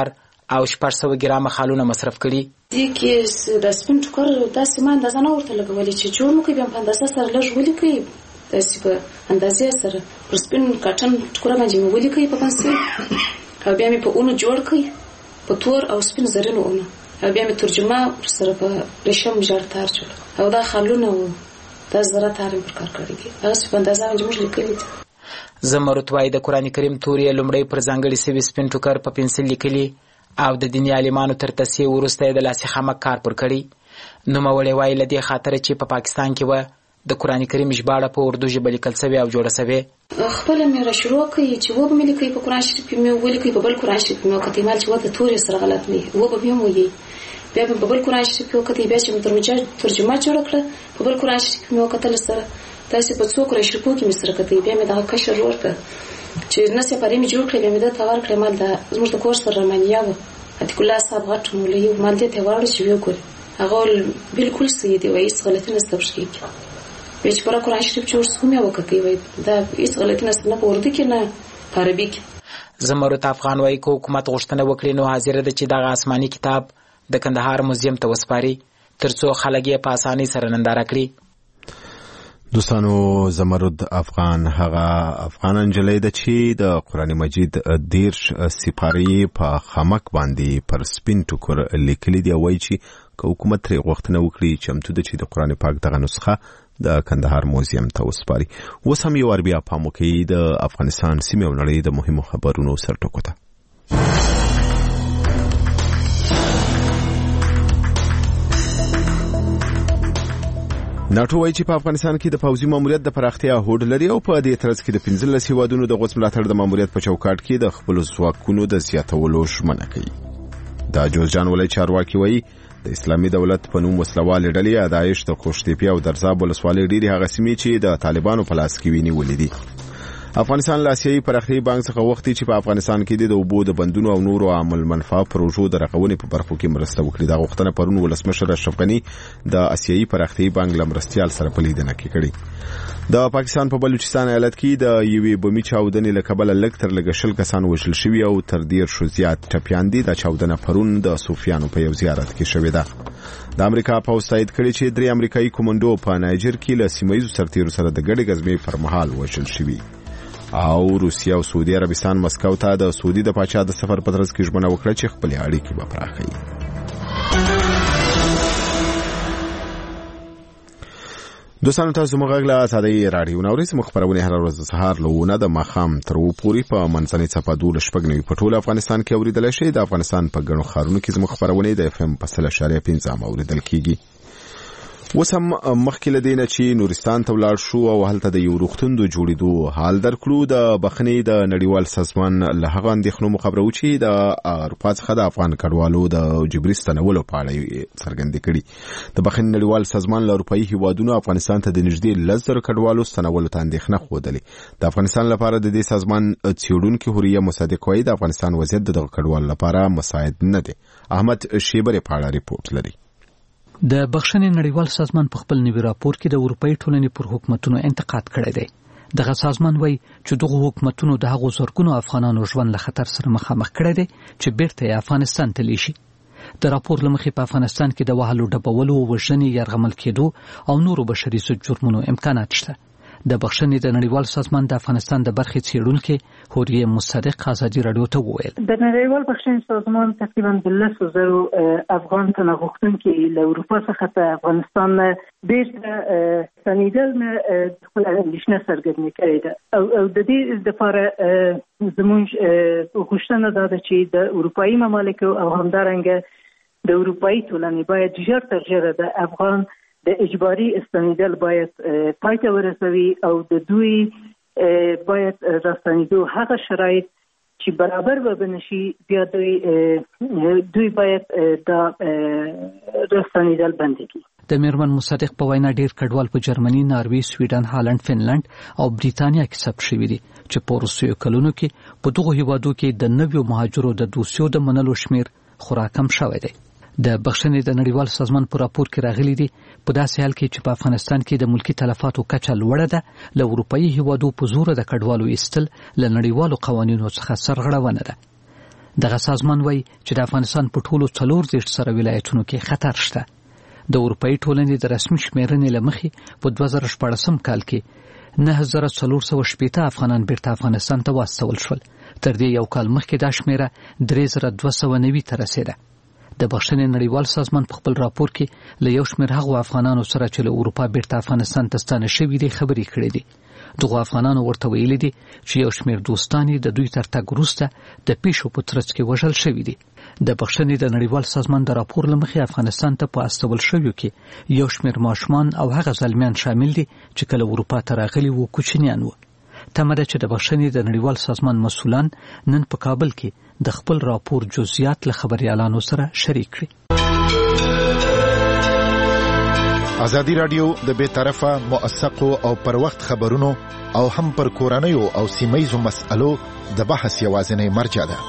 او 600 ګرامه خالونه مصرف کړي. دې کې د سپین ټوکر داسې ما اندازه نه ورته لګولې چې جوړ مو کوي بیا په اندازه سره لږ ولیکئ داسې په اندازې سره پر سپین کاټن ټوکر باندې مې ولیکئ په پنسل او بیا مې په اونو جوړ کړئ په تور او سپین زرینو اونو او بیا مې ترجمه پر سره په ریشم ژړ تار جوړ او دا خالونه و دا زره تار پر کار کړی دي هغه په اندازه باندې موږ لیکلي دي. زمرد وایي د قرآن کریم تورې لومړی پر ځانګړي سوي سپین ټوکر په پنسل لیکلي او د دیني عالمانو تر تصحیح وروسته یې د لاسي خامک کار پر کړی. نوموړی وایي له دې خاطره چې په پاکستان کې وه د قرآن کریم ژباړه په اردو ژبه لیکل سوې او جوړه سوې. خپله مې راشروع کړئ چې وبه مې لیکئ په قرآن شریف مې ولیکئ په بل قرآن شریف مې وکتئ مال چې و د تورې سره غلط مې وبه مې هم ویئ بیا مې په بل قرآن شریف کې وکتئ بیا چې مې ترجمه جوړه کړه په بل قرآن شریف مې وکتل سره داسې په څو قرآن شریفو کې مې سره کتئ بیا مې دغه کشر ورکړه چې نه سپارې مې جوړ کړې بیا مې دته ورکړې مال د زموږ د کور سره رحمانیه وه عتیق الله صاحب غټ مولوي مال دې ته واړو چې وګوري هغه بالکل صحیح دی وایي هیڅ غلطي نشته پکې بیا چې پر قرآن شریف جوړ شو مې وکتئ وایي دا هیڅ غلطي نشته نه په اردو کې نه په عربي کې. زمرد افغان وایي که حکومت غوښتنه وکړي نو حاضره ده چې دغه آسماني کتاب د کندهار موزیم ته وسپاري ترڅو خلک یې په اسانۍ سره ننداره کړي. دوستانو زمرد افغان هغه افغان نجلۍ ده چې د قرآن مجید 10 سپارې په خامک باندې پر سپین ټوکر لیکلي دي. وایي چې که حکومت ترې غوښتنه وکړي چمتو ده چې د قرآن پاک دغه نسخه د کندهار موزیم ته وسپاري. اوس هم یو بیا پام وکړئ د افغانستان سیمې او نړۍ د مهمو خبرونو سرټکو ته. ناټو وایي چې په افغانستان کې د پوځي ماموریت د پراختیا هوډ لري او په دې ترڅ کې د 15 هیوادونو د غوڅ ملاتړ د ماموریت په چوکاټ کې د خپل ځواکونو د زیاتولو ژمنه کوي. دا جوزجان ولایت چارواکي وایي د اسلامي دولت په نوم وسلوالې ډلې داعش د خوشتېپې او درزاب ولسوالۍ ډېرې هغه سیمې چې د طالبانو په لاس کې ونیولې دي. افغانستان له آسیایي پراختیایي بانک څخه غوښتي چې په افغانستان کې د اوبو د بندونو او نورو عامل منفعه پروژو د رغونې په برخو کې مرسته وکړي. دا غوښتنه پرون ولسمشر اشرف غني د آسیایي پراختیایي بانک له مرستیال سره په لیدنه کې کړې. د پاکستان په بلوچستان ایالت کې د یوې بمي چاودنې له کبله لږ تر لږه 20 کسان وژل شوي او تر 10 زیات ټپیان دي. دا چاودنه پرون د صوفیانو په یو زیارت کې شوې ده. د امریکا پوځ تایید کړي چې 3 امریکایي کومندو په نایجر کې له سیمه‌ییزو سرتیرو سره د ګډې غزمې پر مهال وژل شوي. او روسیه او سعودي عربستان مسکو ته د سعودي د پاچا د سفر په ترڅ کې ژمنه وکړه چې خپل اړیکې به پراخوي. دوستانو تاسو موږ غږ له آزادۍ راډیو نو ورځ مخبرونه هر ورځ سهار لونه د ماخام تر پوري په منځنۍ صفه 12 په ټول افغانستان کې اوریدل شي. د افغانستان په ګڼو ښارونو کې زموږ خبرونه د FM په 3.5 اوریدل کیږي. اوس هم مخکې له دې نه چې نورستان ته ولاړ شو او هلته د یو روغتون د جوړېدو حال درکړو. د بخښنې د نړیوال سازمان له هغه اندېښنو مخبرو چې د اروپا څخه د افغان کډوالو د جبري ستنولو په اړه څرګندې کړي. د بخښنې نړیوال سازمان له اروپایي هیوادونو افغانستان ته د نږدې 10,000 کډوالو ستنولو ته اندېښنه ښودلې. د افغانستان لپاره د دې سازمان څېړونکي حوریه مصدق وایي د افغانستان وضعیت د دغه کډوالو لپاره مساعد نه دی. احمد شیبر په اړه ریپورت لري. د بخښنې نړیوال سازمان په خپل نوي راپور کې د اروپאי ټولنې پر حکومتونو انتقاد کړی دی. دغه سازمان وایي چې دغه حکومتونو د هغو زرګونو افغانانو ژوند له خطر سره مخامخ کړی دی چې بیرته یې افغانستان ته لیشي. د راپور له مخې په افغانستان کې د وهلو ډبولو وژنې یرغمل کېدو او نورو بشري جرمونو امکانات شته. د بخښنې د نړیوال سازمان د افغانستان د برخې څېړونکي حوریه مصدق آزادي راډیو ته وویل د نړیوال بخښنې سازمان تقریبا 10,000 افغان تنغوښتونکي له اروپا څخه ته افغانستان بیرته ستنېدل نه خپل اندېښنه څرګنده کړې ده او د دې لپاره زموږ غوښتنه دا ده چې د اروپایي ممالکو او همدارنګه د اروپایي ټولنې باید ژر تر ژره د افغان د اجباري استنیدل باید پای ته ورسوي او د دوی باید راستنیدو هغه شرایط چې برابر به بنشي بیا دوی باید دا راستنیدل بند کړي. د میرمن مصدق په وینا ډیر کډوال په جرمني، ناروې، سویډن، هالند، فنلند او بریتانیا کې ثبت شوي دي چې په وروستیو کلونو کې په دغو هیوادو کې د نویو مهاجرو د دوسیو د منلو شمیر خورا کم شوی دی. د بخښنې د نړیوال سازمان په راپور کې راغلي دي په داسې حال کې چې په افغانستان کې د ملکی تلفاتو کچه لوړه ده، له اروپایي هیوادو په زور د کډوالو ایستل له نړیوالو قوانینو څخه سرغړونه ده. دغه سازمان وایي چې د افغانستان په ټولو 40 سره ولایتونو کې خطر شته. د اروپאי ټولنې د رسمي شمیرنې له مخې په 2014 کال کې 9470 افغانان بیرته افغانستان ته واستول شول. تر دې یو کال مخکې دا شمیره 3290 ته رسیده. د بخښنې نړیوال سازمان په خپل راپور کې له یو شمېر هغو افغانانو سره چې له اروپا بیرته افغانستان ته ستانه شوي دي خبرې کړې دي. دغو افغانانو ورته ویلي دي چې یو شمېر دوستان د دوی تر تګ وروسته د پیښو په ترڅ کې وژل شوي دي. د بخښنې د نړیوال سازمان د راپور له مخې افغانستان ته په استول شویو کې یو شمېر ماشومان او هغه زلمیان شامل دي چې کله اروپا ته راغلي وو، کوچنیان وو. تمه ده چې د بخښنې د نړیوال سازمان مسؤلان نن په کابل کې د خپل راپور جزئیات له خبريالانو سره شریک کړي. ازادي رادیو د بې طرفه موثقو او پر وخت خبرونو او هم پر کورنیو او سیمه‌یزو مسألو د بحث یوازینی مرجع ده.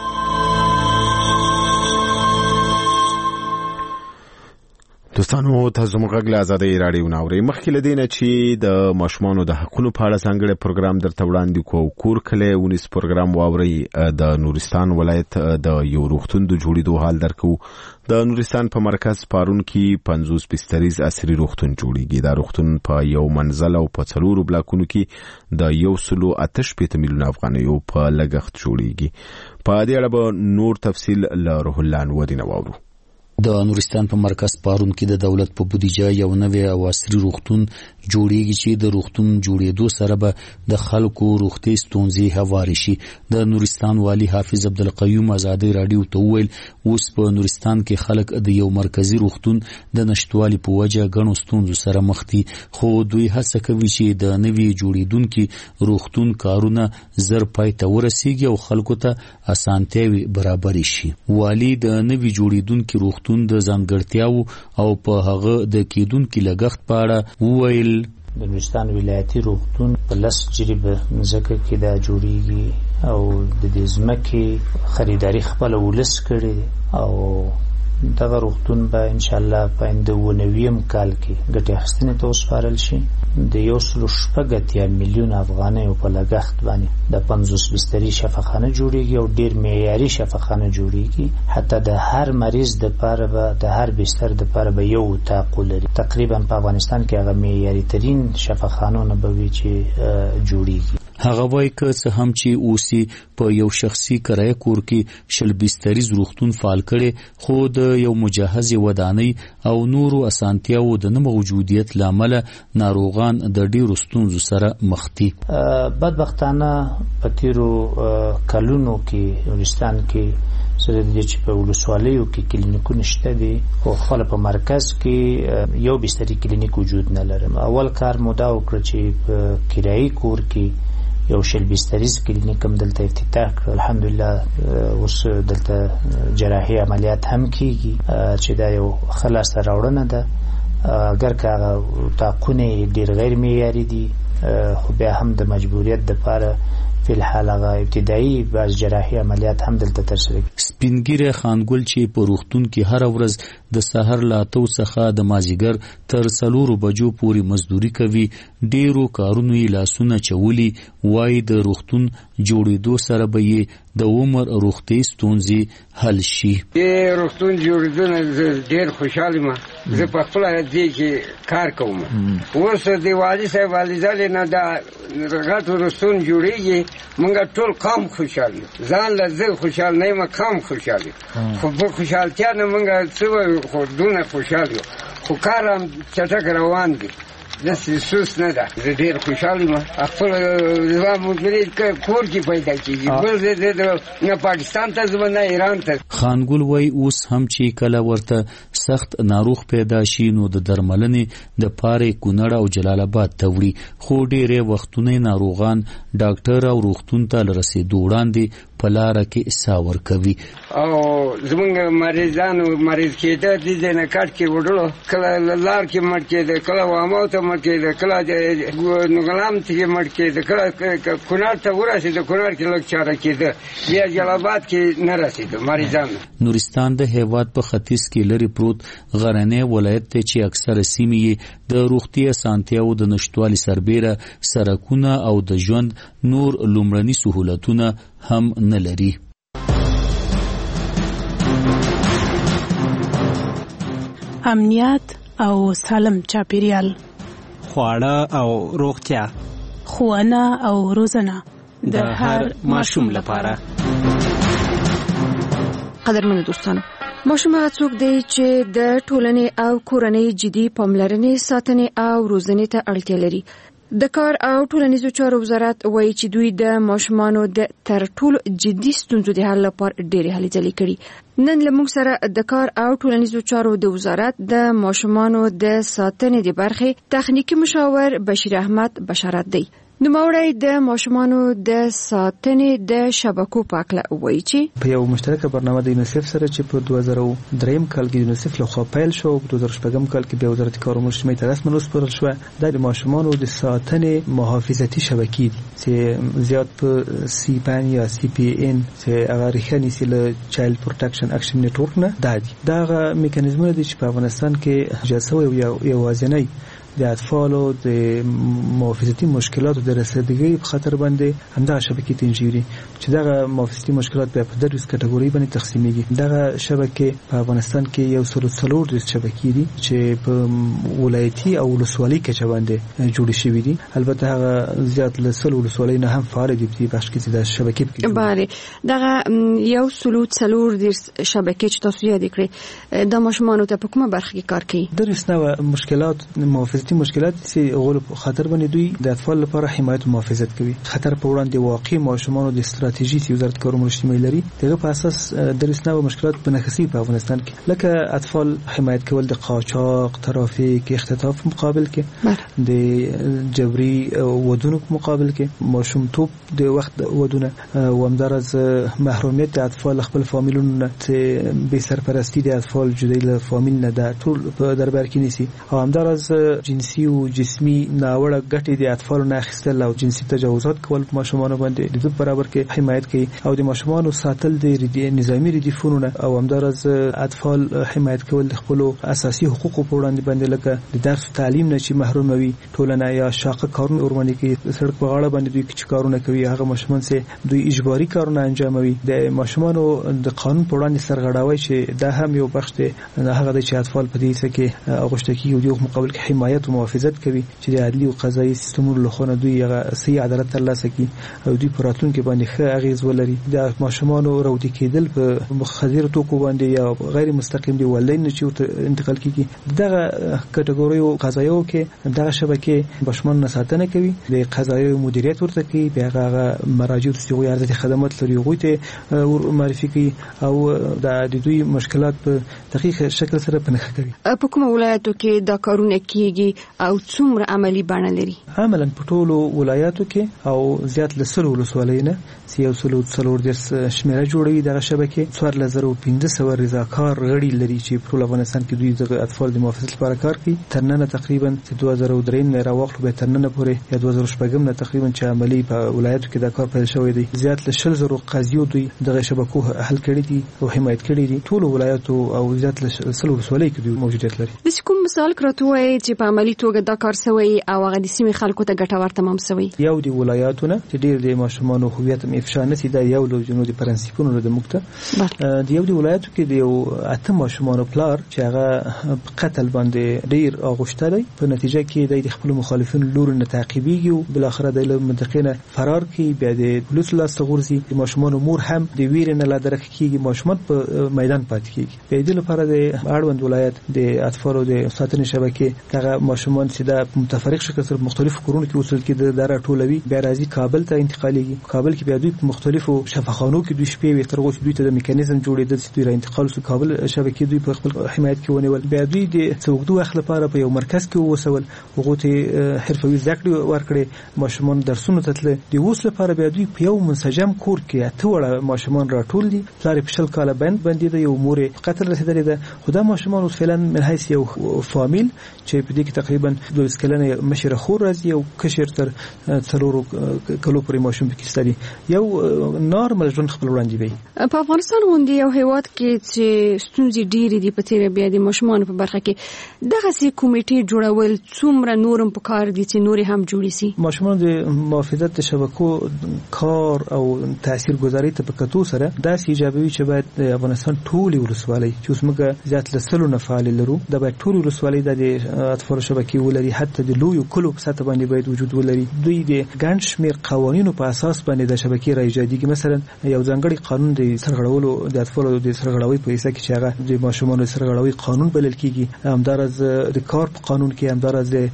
دوستانو تاسو موږ غږ له ازادي رادیو ناوړي مخکې لدینه چې د ماشومانو د حقوقو په اړه څنګه پروګرام درته وړاندې کوو. کور کله ونیس پروګرام واوري د نورستان ولایت د یو روغتون د جوړېدو حال درکو. د نورستان په مرکز پارون کې 50 بستریز عصري روغتون جوړیږي. دا روغتون په یو منزل او په 4 بلاکونو کې د 1.8 میلیون افغانیو په لګښت جوړیږي. په دې اړه به نور تفصیل له روح الله نوري نواورو. د نورستان په مرکز پارون کې د دولت په بودیجه یو نوی او عصري روغتون جوړیږي چې د روغتون جوړېدو سره به د خلکو روغتي ستونزې هواري شي. د نورستان والی حافظ عبدالقیوم ازادي رادیو ته وویل اوس په نورستان کې خلک د یو مرکزی روغتون د نشټوالي په وجه غنو ستونزو سره مخ دي، خو دوی هڅه کوي چې د نوی جوړیدونکو روغتون کارونه زر پای ته ورسیږي او خلکو ته اسانتیاوي برابر شي. والی د نوی جوړیدونکو روغتون د ځانګړتیاو او په هغه د کېدونکو لګښت په اړه وویل. د نورستان ولایتي روغتون په 10 جریبه ځکه کې دا جوړیږي او د دې ځمکې خریداري خپل ولس کړي او دغه روغتون به ان شاء الله په 2019 کال کې ګټه اخیستنې ته وسپارل شي. د 1.8 میلیون افغانۍ په لګښت باندې د 50 بستري شفاخانه جوړیږي او ډیر معیاري شفاخانه جوړیږي. حتی د هر مریض د لپاره به د هر بستر د لپاره به یو اتاق لري. تقریبا په افغانستان کې هغه معیاري ترين شفاخانونه به وي چې جوړیږي. هغه وایي که څه هم چې اوسي په یو شخصي کرایه کور کې 20 بستریز روغتون فعال کړي، خو د یو مجهز ودانۍ او نورو اسانتیاو د نه موجودیت لامل ناروغان د ډیرو ستونزو سره مخ دي. بدبختانه په تیرو کلونو کې نورستان کې سره د چې په ولسوالیو کې کلینیکونه شته دي، خو خپل په مرکز کې یو بستري کلینیک وجود نه لري. اول کار مو دا وکړ چې په کرایي کور کې یو شل بستریز کلینیک هم دلته افتتاح کړ. الحمدلله اوس دلته جراحي عملیات هم کیږي چې دا یو خلاص راوړنه ده. اگر که تاقونه ډیر غیر معیاري دي خو بیا هم د مجبوریت لپاره په الحال هغه ابتدایي باز جراحي عملیات هم دلته ترسره کیږي. سپینګیره خانګل چې په روغتون کې هر ورځ د سحر لا 8 څخه د مازیګر تر 4 بجو پورې مزدوري کوي، ډیرو کارونو یې لاسونه چولي. وای د روغتون جوړېدو سره به یې د عمر روغتي ستونزې حل شي. د روغتون جوړېدو ډیر خوشاله ما زه په خپل دې کې کار کوم. اوس د والي صاحب والدال نه دا غټ روغتون جوړیږي، مونږ ټول قوم خوشاله، ځان له زه خوشاله نه یم، قوم خوشاله. خو په خوشالتیا نه مونږ څه خو دونه خوشاله، خو کار هم چټک روان دي. داسې سوس نه ده. زه ډېر خوشحال یم. خپل زما ملګري کور کې پیدا کېږي، بل زه نه پاکستان ته ځم نه ایران ته. خانګل وایي اوس هم چې کله ورته سخت ناروغ پیدا شي نو د درملنې د پاره کونړ او جلال آباد ته وړي، خو ډېرې وختونه ناروغان ډاکټر او روغتون ته رسېدو وړاندې په لاره کې ساور کوي. او زمونږ مریضانو مریض کېده د دې نه کټ کې وړلو، کله لار کې مړ کېده، کله وامو ته مړ کېده، کله نوغلام ته مړ کېده، کله کونړ ته ورسېده، کونړ کې لږ چاره کېده، بیا جلال آباد کې نه رسېده مریضانو. نورستان د هیواد په ختیځ کې لري پروت غرنی ولایت ته چې اکثره سیمې د روغتي اسانتیاو د نشټوالي سربیره سرکونه او د ژوند نور لومړني سہولتونه هم نه لري. امنیت او سالم چاپیریال، خواړه او روغتیا، ښوونه او روزنه د هر ماشوم لپاره. قدرمنو دوستانو، ماشوم هغه څوک دی چې د ټولنې او کورنۍ جدي پاملرنې، ساتنې او روزنې ته اړتیا لري. د کار او ټولنیزو چارو وزارت وایي چې دوی د ماشومانو د تر ټولو جدي ستونزو د حل لپاره ډېرې هلې ځلې کړي. نن له موږ سره د کار او ټولنیزو چارو د وزارت د ماشومانو د ساتنې د برخې تخنیکی مشاور بشیر احمد بشارت دی. نوموړی د ماشومانو د ساتنې د شبکو په اړه وایي چې په یو مشترکه برنامه د یونیسف سره چې په 2003 کال کې یونیسف لخوا پیل شو، په 2014 کال کې بیا وزارت کار او مجتمعي ته رسماً وسپارل شو. د ماشومانو د ساتنې محافظتي شبکې دي چې زیات په CPN یا CPN چې هغه ریښه نیسي له چایلډ پروټیکشن اکشن نیټورک نه دادي. دا میکانیزمونه دي چې په افغانستان کې جاسو یو وازنۍ د اطفالو د محافظتي مشکلاتو د رسیدګۍ په خطر باندې همدغه شبکې تنجیري چې دغه محافظتي مشکلات بیا په دریس کټګوري باندې تقسیمېږي. دغه شبکې په افغانستان کې یو سلور د شبکې دي چې په ولایتي او ولسوالۍ کچه باندې جوړ شوي دي. البته هغه زیات له ولسوالۍ نه هم فعال دي په بخش کې د شبکې کې. بله، دغه یو سلور د شبکې چې تاسو یاد کړئ د ماشومانو ته په کومه برخه کې کار کوي؟ دریس نه مشکلات محافظتي مشکلات چې غول خطر باندې دوی د اطفال لپاره حمایت او محافظت کوي. خطر په وړاندې واقع ماشومانو د استراتیژي چې وزارت کار او مجتمعي لري دغه په اساس درسنه مشکلات په نخسي په افغانستان کې لکه اطفال حمایت کول د قاچاق، ترافیک، اختطاف مقابل کې، د جبري ودونو مقابل کې، ماشوم توپ د وخت ودونه او همدارز محرومیت د اطفال خپل فامیلونو ته به سرپرستی د اطفال جدای له فامیل نه د ټول په دربار کې نيسي او همدارز جنسي او جسمي ناوړه ګټې د اطفالو نه اخیستل او جنسي تجاوزات کول په ماشومانو باندې د برابر کې حمایت کوي او د ماشومانو ساتل د نظامی ردیفونو او همدارز اطفال حمایت کول د خپل اساسي حقوقو په وړاندې باندې لکه د درس تعلیم نه چې محروم وي، ټولنه یا شاقه کارونه ورمنې کوي، سړک په غاړه باندې دوی چې کارونه کوي هغه ماشومان سي دوی اجباري کارونه انجاموي. د ماشومانو د قانون په وړاندې سرغړاوي چې دا هم یو بخش دی هغه چې اطفال په دې څه کې اغوښته کیږي او مقابل کې حمایت او محافظت کوي چې د عدلي او قضایي سیستمونو له خوا دوی هغه صحیح عدالت ترلاسه کړي او دوی په راتلونکي باندې ښه اغیز ولري. د ماشومانو راوړي کېدل په مخدر توکو باندې یا غیر مستقیم دی والدین چې انتقال کیږي دغه کټګوریو قضایو کې دغه شبکې ماشومان ساتنه کوي، د قضایي مدیریت ورته کوي، بیا هغه مراجع سیغوی ارزښت خدمات لري غوي ته معرفي کوي او د دوی مشکلات په دقیق شکل سره پنهخ کوي. په کوم ولایتو کې دا کارونه کیږي او څومره عملی بڼه لري؟ عملاً په ټولو ولایتو کې او زیات له سلو ولسوالۍ نه یو څلور د شمیره جوړوي دغه شبکې 4500 رضاکار غړي لري چې په ټول افغانستان کې دوی د اطفال د محافظت لپاره کار کوي. ترننه تقریبا 2003 نه راوخلو به ترننه پورې یا 2014 نه تقریبا چې عملی په ولایتو کې دا کار پیل شوی دی. زیات له 100 قضیو دوی دغه شبکو حل کړي دي او حمایت کړي دي. ټول ولایتو او زیات له سلو ولسوالۍ کې دوی موجودیت لري. د کوم مثال کراټوي چې په عملی توګه دا کار سوی او هغه د سیمې خلکو ته ګټور تمام سوی؟ یو دی ولایتونه چې ډیر د ماشومان هویت افشا نشي دا یو له جنودي پرنسپونو د مکته دی یو دی ولایتو کې دی اته ماشومان پلار چې هغه قتل باندې ډیر اغوشته دی په نتیجه کې د خپل مخالفین لور نه تعقیبيږي او بل اخر د منطقې نه فرار کوي. بیا د پولیسو لاس غورځي، د ماشومان مور هم د ویر نه لادرک کیږي، ماشومان په میدان پاتې کیږي. په دې لپاره د اړوند ولایت د اطفالو د ساتنې شبکې هغه ماشومان چې د متفرق شکل سره مختلفو کورونو کې وصول کې د راټولوي، بیا راځي کابل ته انتقالېږي. کابل کې بیا دوی په مختلفو شفاخانو کې دوی شپې وي تر اوسه دوی ته د میکانیزم جوړېدل چې دوی را انتقال سو کابل شبکې دوی په خپل حمایت کې ونیول. بیا دوی د څوګدو وخت لپاره په یو مرکز کې ووسول، هغه ته حرفوي زده کړې ورکړي، ماشومان درسونه تتل دي. اوس لپاره بیا دوی په یو منسجم کور کې اته وړه ماشومان راټول دي. پلار په شل کاله باندې د یو مور قتل رسیدلې ده. خدا ماشومان اوس فعلا من حیث یو فامیل چې په دې کې تقریبا 12 کلنه مشره خور راځي او کشر تر 4 کلو پورې ماشوم پکې ستړي یو نارمل ژوند خپل وړاندې وي. په افغانستان غونډې یو هیواد کې چې ستونزې ډېرې دي په تیر بیا د ماشومان په برخه کې دغه سي کمیټې جوړول څومره نورم په کار دي چې نورې هم جوړې سي. ماشومان د محافظت شبکو کار او تاثیرګذاري ته په کتو سره دا سي ایجابوي چې باید د افغانستان ټولې ولسوالۍ چې اوس موږ زیات لسلو نه فعال لرو دا باید ټول ولسوالۍ د اطفال شبکې ولري حتی د لویو کلو په سطح باندې باید وجود ولري. دوی د ګڼ شمېر قوانینو په اساس باندې د شبکې راایجاديږي. مثلا یو ځانګړي قانون د سرغړولو د اطفالو د سرغړاوي په حصہ کې چې هغه د ماشومانو سرغړاوي قانون بلل کیږي همدارز د کار په قانون کې همدارز د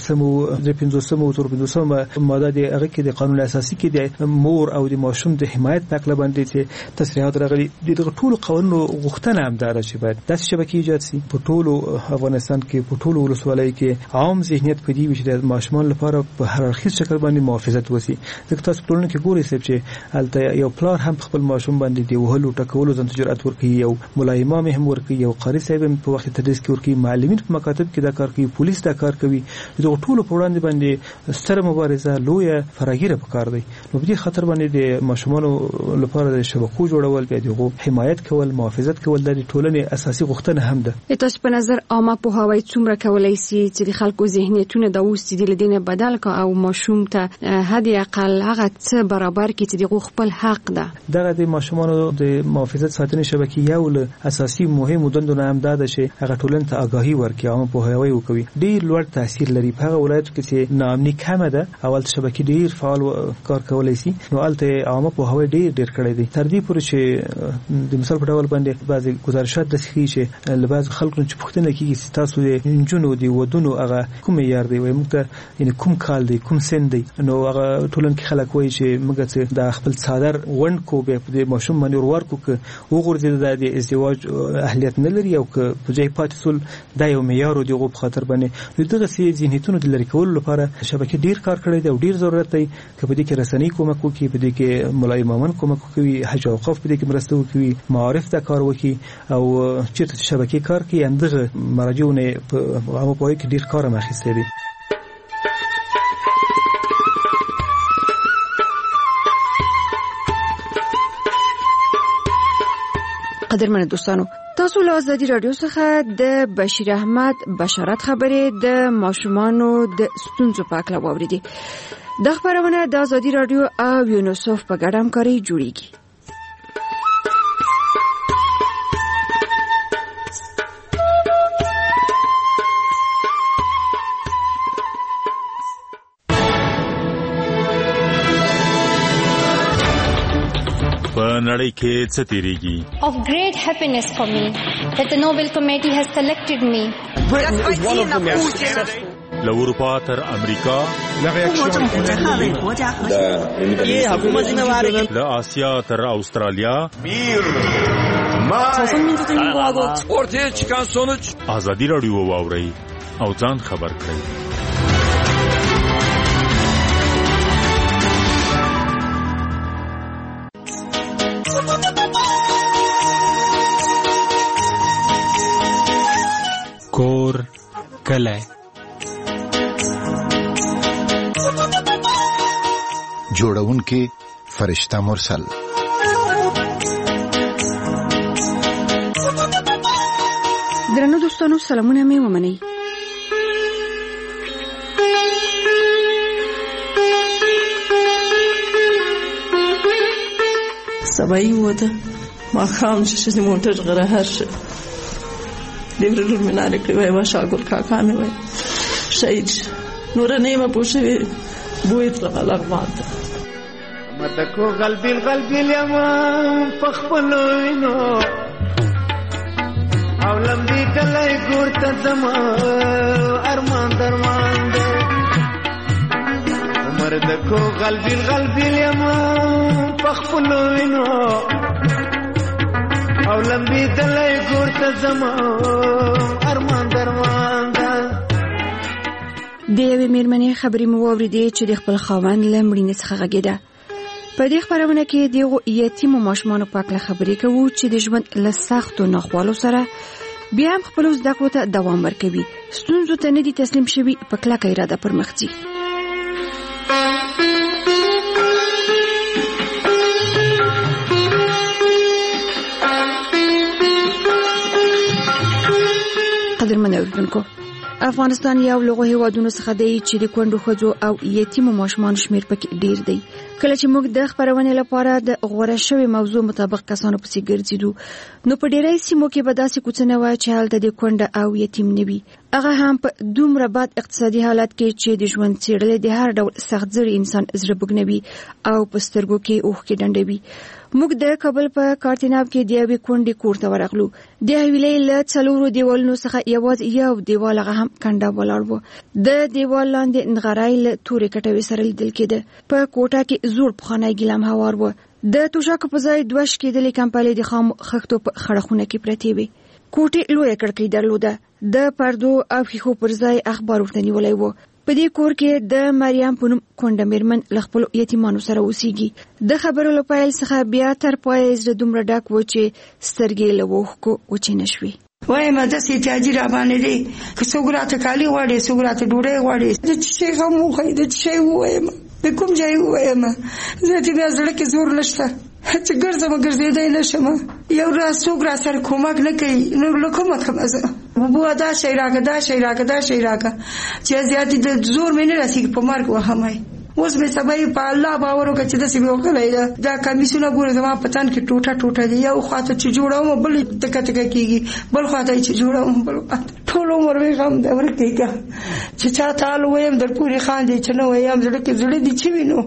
4 ماده د هغه کې د قانون اساسي کې د مور او د ماشوم د حمایت په اړه باندې چې تصریحات راغلي دغه ټول قانونو غوښتنه همدار شي باید د شبکې ایجاد شي په ټول افغانستان کې په ټول ولسوالۍ کې عام ذهنیت پدې وي چې د ماشومان لپاره په هر اړخیز شکل باندې محافظت وسی. ځکه تاسو ټولنه کې ګورئ چې البته یو پلار هم خپل ماشوم باندې دی وهلو ټکولو ځان جرأت ورکوي یو مولای امام هم ورکوي یو قاری صاحب په وخت تدریس کې ورکوي معلمین په مکاتب کې دا کار کوي پولیس دا کار کوي. دغه ټول په وړاندې باندې ستره مبارزه لویه فراگیره پکار دی. نو په دې خاطر باندې د ماشومانو لپاره د شبکو جوړول به دغه حمایت کول محافظت کول د ټولنې اساسي غوښتنه هم ده. تاسو په نظر عامه پوهاوی څومره کولای شي چې د خلکو ذهنیتونه د اوس د لدینه بدل کا او ماشوم ته هدي اقل هغه څه برابر کړي چې دغه خپل حق ده. دغه د ماشومانو د محافظت ساتنې شبکې یو له اساسي مهمو دندونو هم ده چې هغه ټولنې ته آگاهي ورکړي عامه پوهاوی وکړي. ډیر لوړ تاثیر لري په هغه ولایتو کې چې ناامني کمه ده اول شبکې ډیر فعال کار کولای شي نو الته عامه پوهاوی ډیر کړی دی تر دې پورې چې د مثال په ډول باندې بعضي گزارشات د سخي چې لباس خلکو چې پوښتنه کوي چې تاسو د انجونو دی ودونو هغه کوم یار دی وای موږ یعنی کوم کال دی کوم سن دی نو هغه ټولن کې خلک وایي چې موږ د خپل صادر وند کو به د ماشوم باندې ورکو ک وګورځي د ازدواج اهلیت نه لري او ک په ځای پاتسول د یو معیار دی په خاطر باندې دغه سي ذهنیتونو د لری کول لپاره شبکې ډیر کار کړی دی او ډیر ضرورت دی چې په دې کې رسنۍ کومک وکړي په دې کې مولای امامان کومک وکړي حج او اوقاف په دې کې مرسته وکړي معارف دا کار وکړي او چې شبکې کار کوي اندغه مراجعونه په عامه پوهه کې ډیر کار مخېسته دي. قدرمن دوستانو تاسو له ازادي رادیو څخه د بشیر احمد بشارت خبرې د ماشومانو د ستونزو په اړه واوریدي. د خبرونه د ازادي رادیو او یونیسف په ګډه همکاري جوړیږي. نړۍ کې څه تیریږي. Of great happiness for me that the Nobel Committee has selected me. له اروپا تر امریکا له آسیا تر استرالیا ortaya çıkan sonuç ازادي رادیو واوري او ځان خبر کړئ. کور کله جوړونکي فرشتہ مرسل درنو دوستانو سلامونه مې ومنئ. سبایی وده ماخام چې موټر غره هر شه دیورلور مناره کړی وای شاګل کاکا مې وای شهید نور نیمه پوښوي بویت غلط ماته متکو قلبي یما پخپلوینو او لمبي کله ګورته زما ارمان درمان دې عمر دکو قلبي یما پخپلوینو او لمبي دلای ګورته زما ارمان درمان ده. د یوې مېرمنې خبرې مو واورېدې چې د خپل خاوند له مړینې څخه غږېده. په دې خبرونه کې د یتیمو ماشومانو په اړه خبرې کوو چې د ژوند له سختو ناخوالو سره بیا هم خپل زده کړو ته دوام ورکوي، ستونزو ته نه دي تسلیم شوي، په کلکه اراده پر مخ ځي. قدرمن اوریدونکو، افغانستان یو له هیوادونو څخه دی چې د کونډو ښځو او یتیمو ماشومانو شمیر پکې ډیر دی. کله چې موږ د خبرونې لپاره د غوړه شوی موضوع مطابق کسانو پسې ګرځیدو، نو په ډیری سیمو کې به داسې کوڅه نه وای چې هلته د کونډه او یتیم نه وي، هغه هم په دومره بد اقتصادي حالت کې چې د ژوند څېړلې د هر ډول سخت‌زړي انسان زړه بګنوي او په سترګو کې اوښکې ډنډوي. موږ د کابل په کارتیناب کې د یوې کونډې کور ته ورغلو. د حویلۍ له 4 دیوالونو څخه یوازې یو دیوال هغه هم کنډه ولاړ و. د دیوال لاندې نغرای له تورې کټوې سره لیدل کېده. په کوټه کې زوړ پخوانی ګیلام هوار و. د توشکو په ځای 2 شکېدلې کمپلې د خام خښتو په خړخونه کې پرتې وې. کوټې لویه کړکۍ درلوده. د پردو او ښیښو پر ځای اخبار ورته نیولی و. په دې کور کې د مریم په نوم کونډه میرمن له خپلو یتیمانو سره اوسېږي. د خبرو له پیل څخه بیا تر پایه زړه دومره ډک و چې سترګې له اوښکو وچې نه شوې. وایم داسې احتیاجي را باندې دی، که څوک راته کالي غواړي، څوک راته ډوډۍ غواړي، د څه شي غم وښایي، د څه شی ووایم، د کوم ځای ووایم. زه بیا زړه کې زور نشته چې ګرځم ګرځېدی نه شم. یو راز څوک را سره کومک نه کوي، نو له کومه کومه زه بابا دا شی راکړه، دا شی راکړه، دا شی راکړه، چې زیاتې د زور مې نه رسېږي، په مرګ وهمای. اوس مې سبا په الله باور وکړه چې داسې مې وکړی ده. دا کمیسونه ګوره زما په تن کې ټوټه ټوټه دي، یو خواته چې جوړوم بل تکه تکه کېږي، بل خواته چې جوړوم بل خواته. ټول عمر مې غم دی ورکېږه چې چا ته حال ووایم در پورې خاندي، چې نه وایم زړه کې زړه دي چې وینو.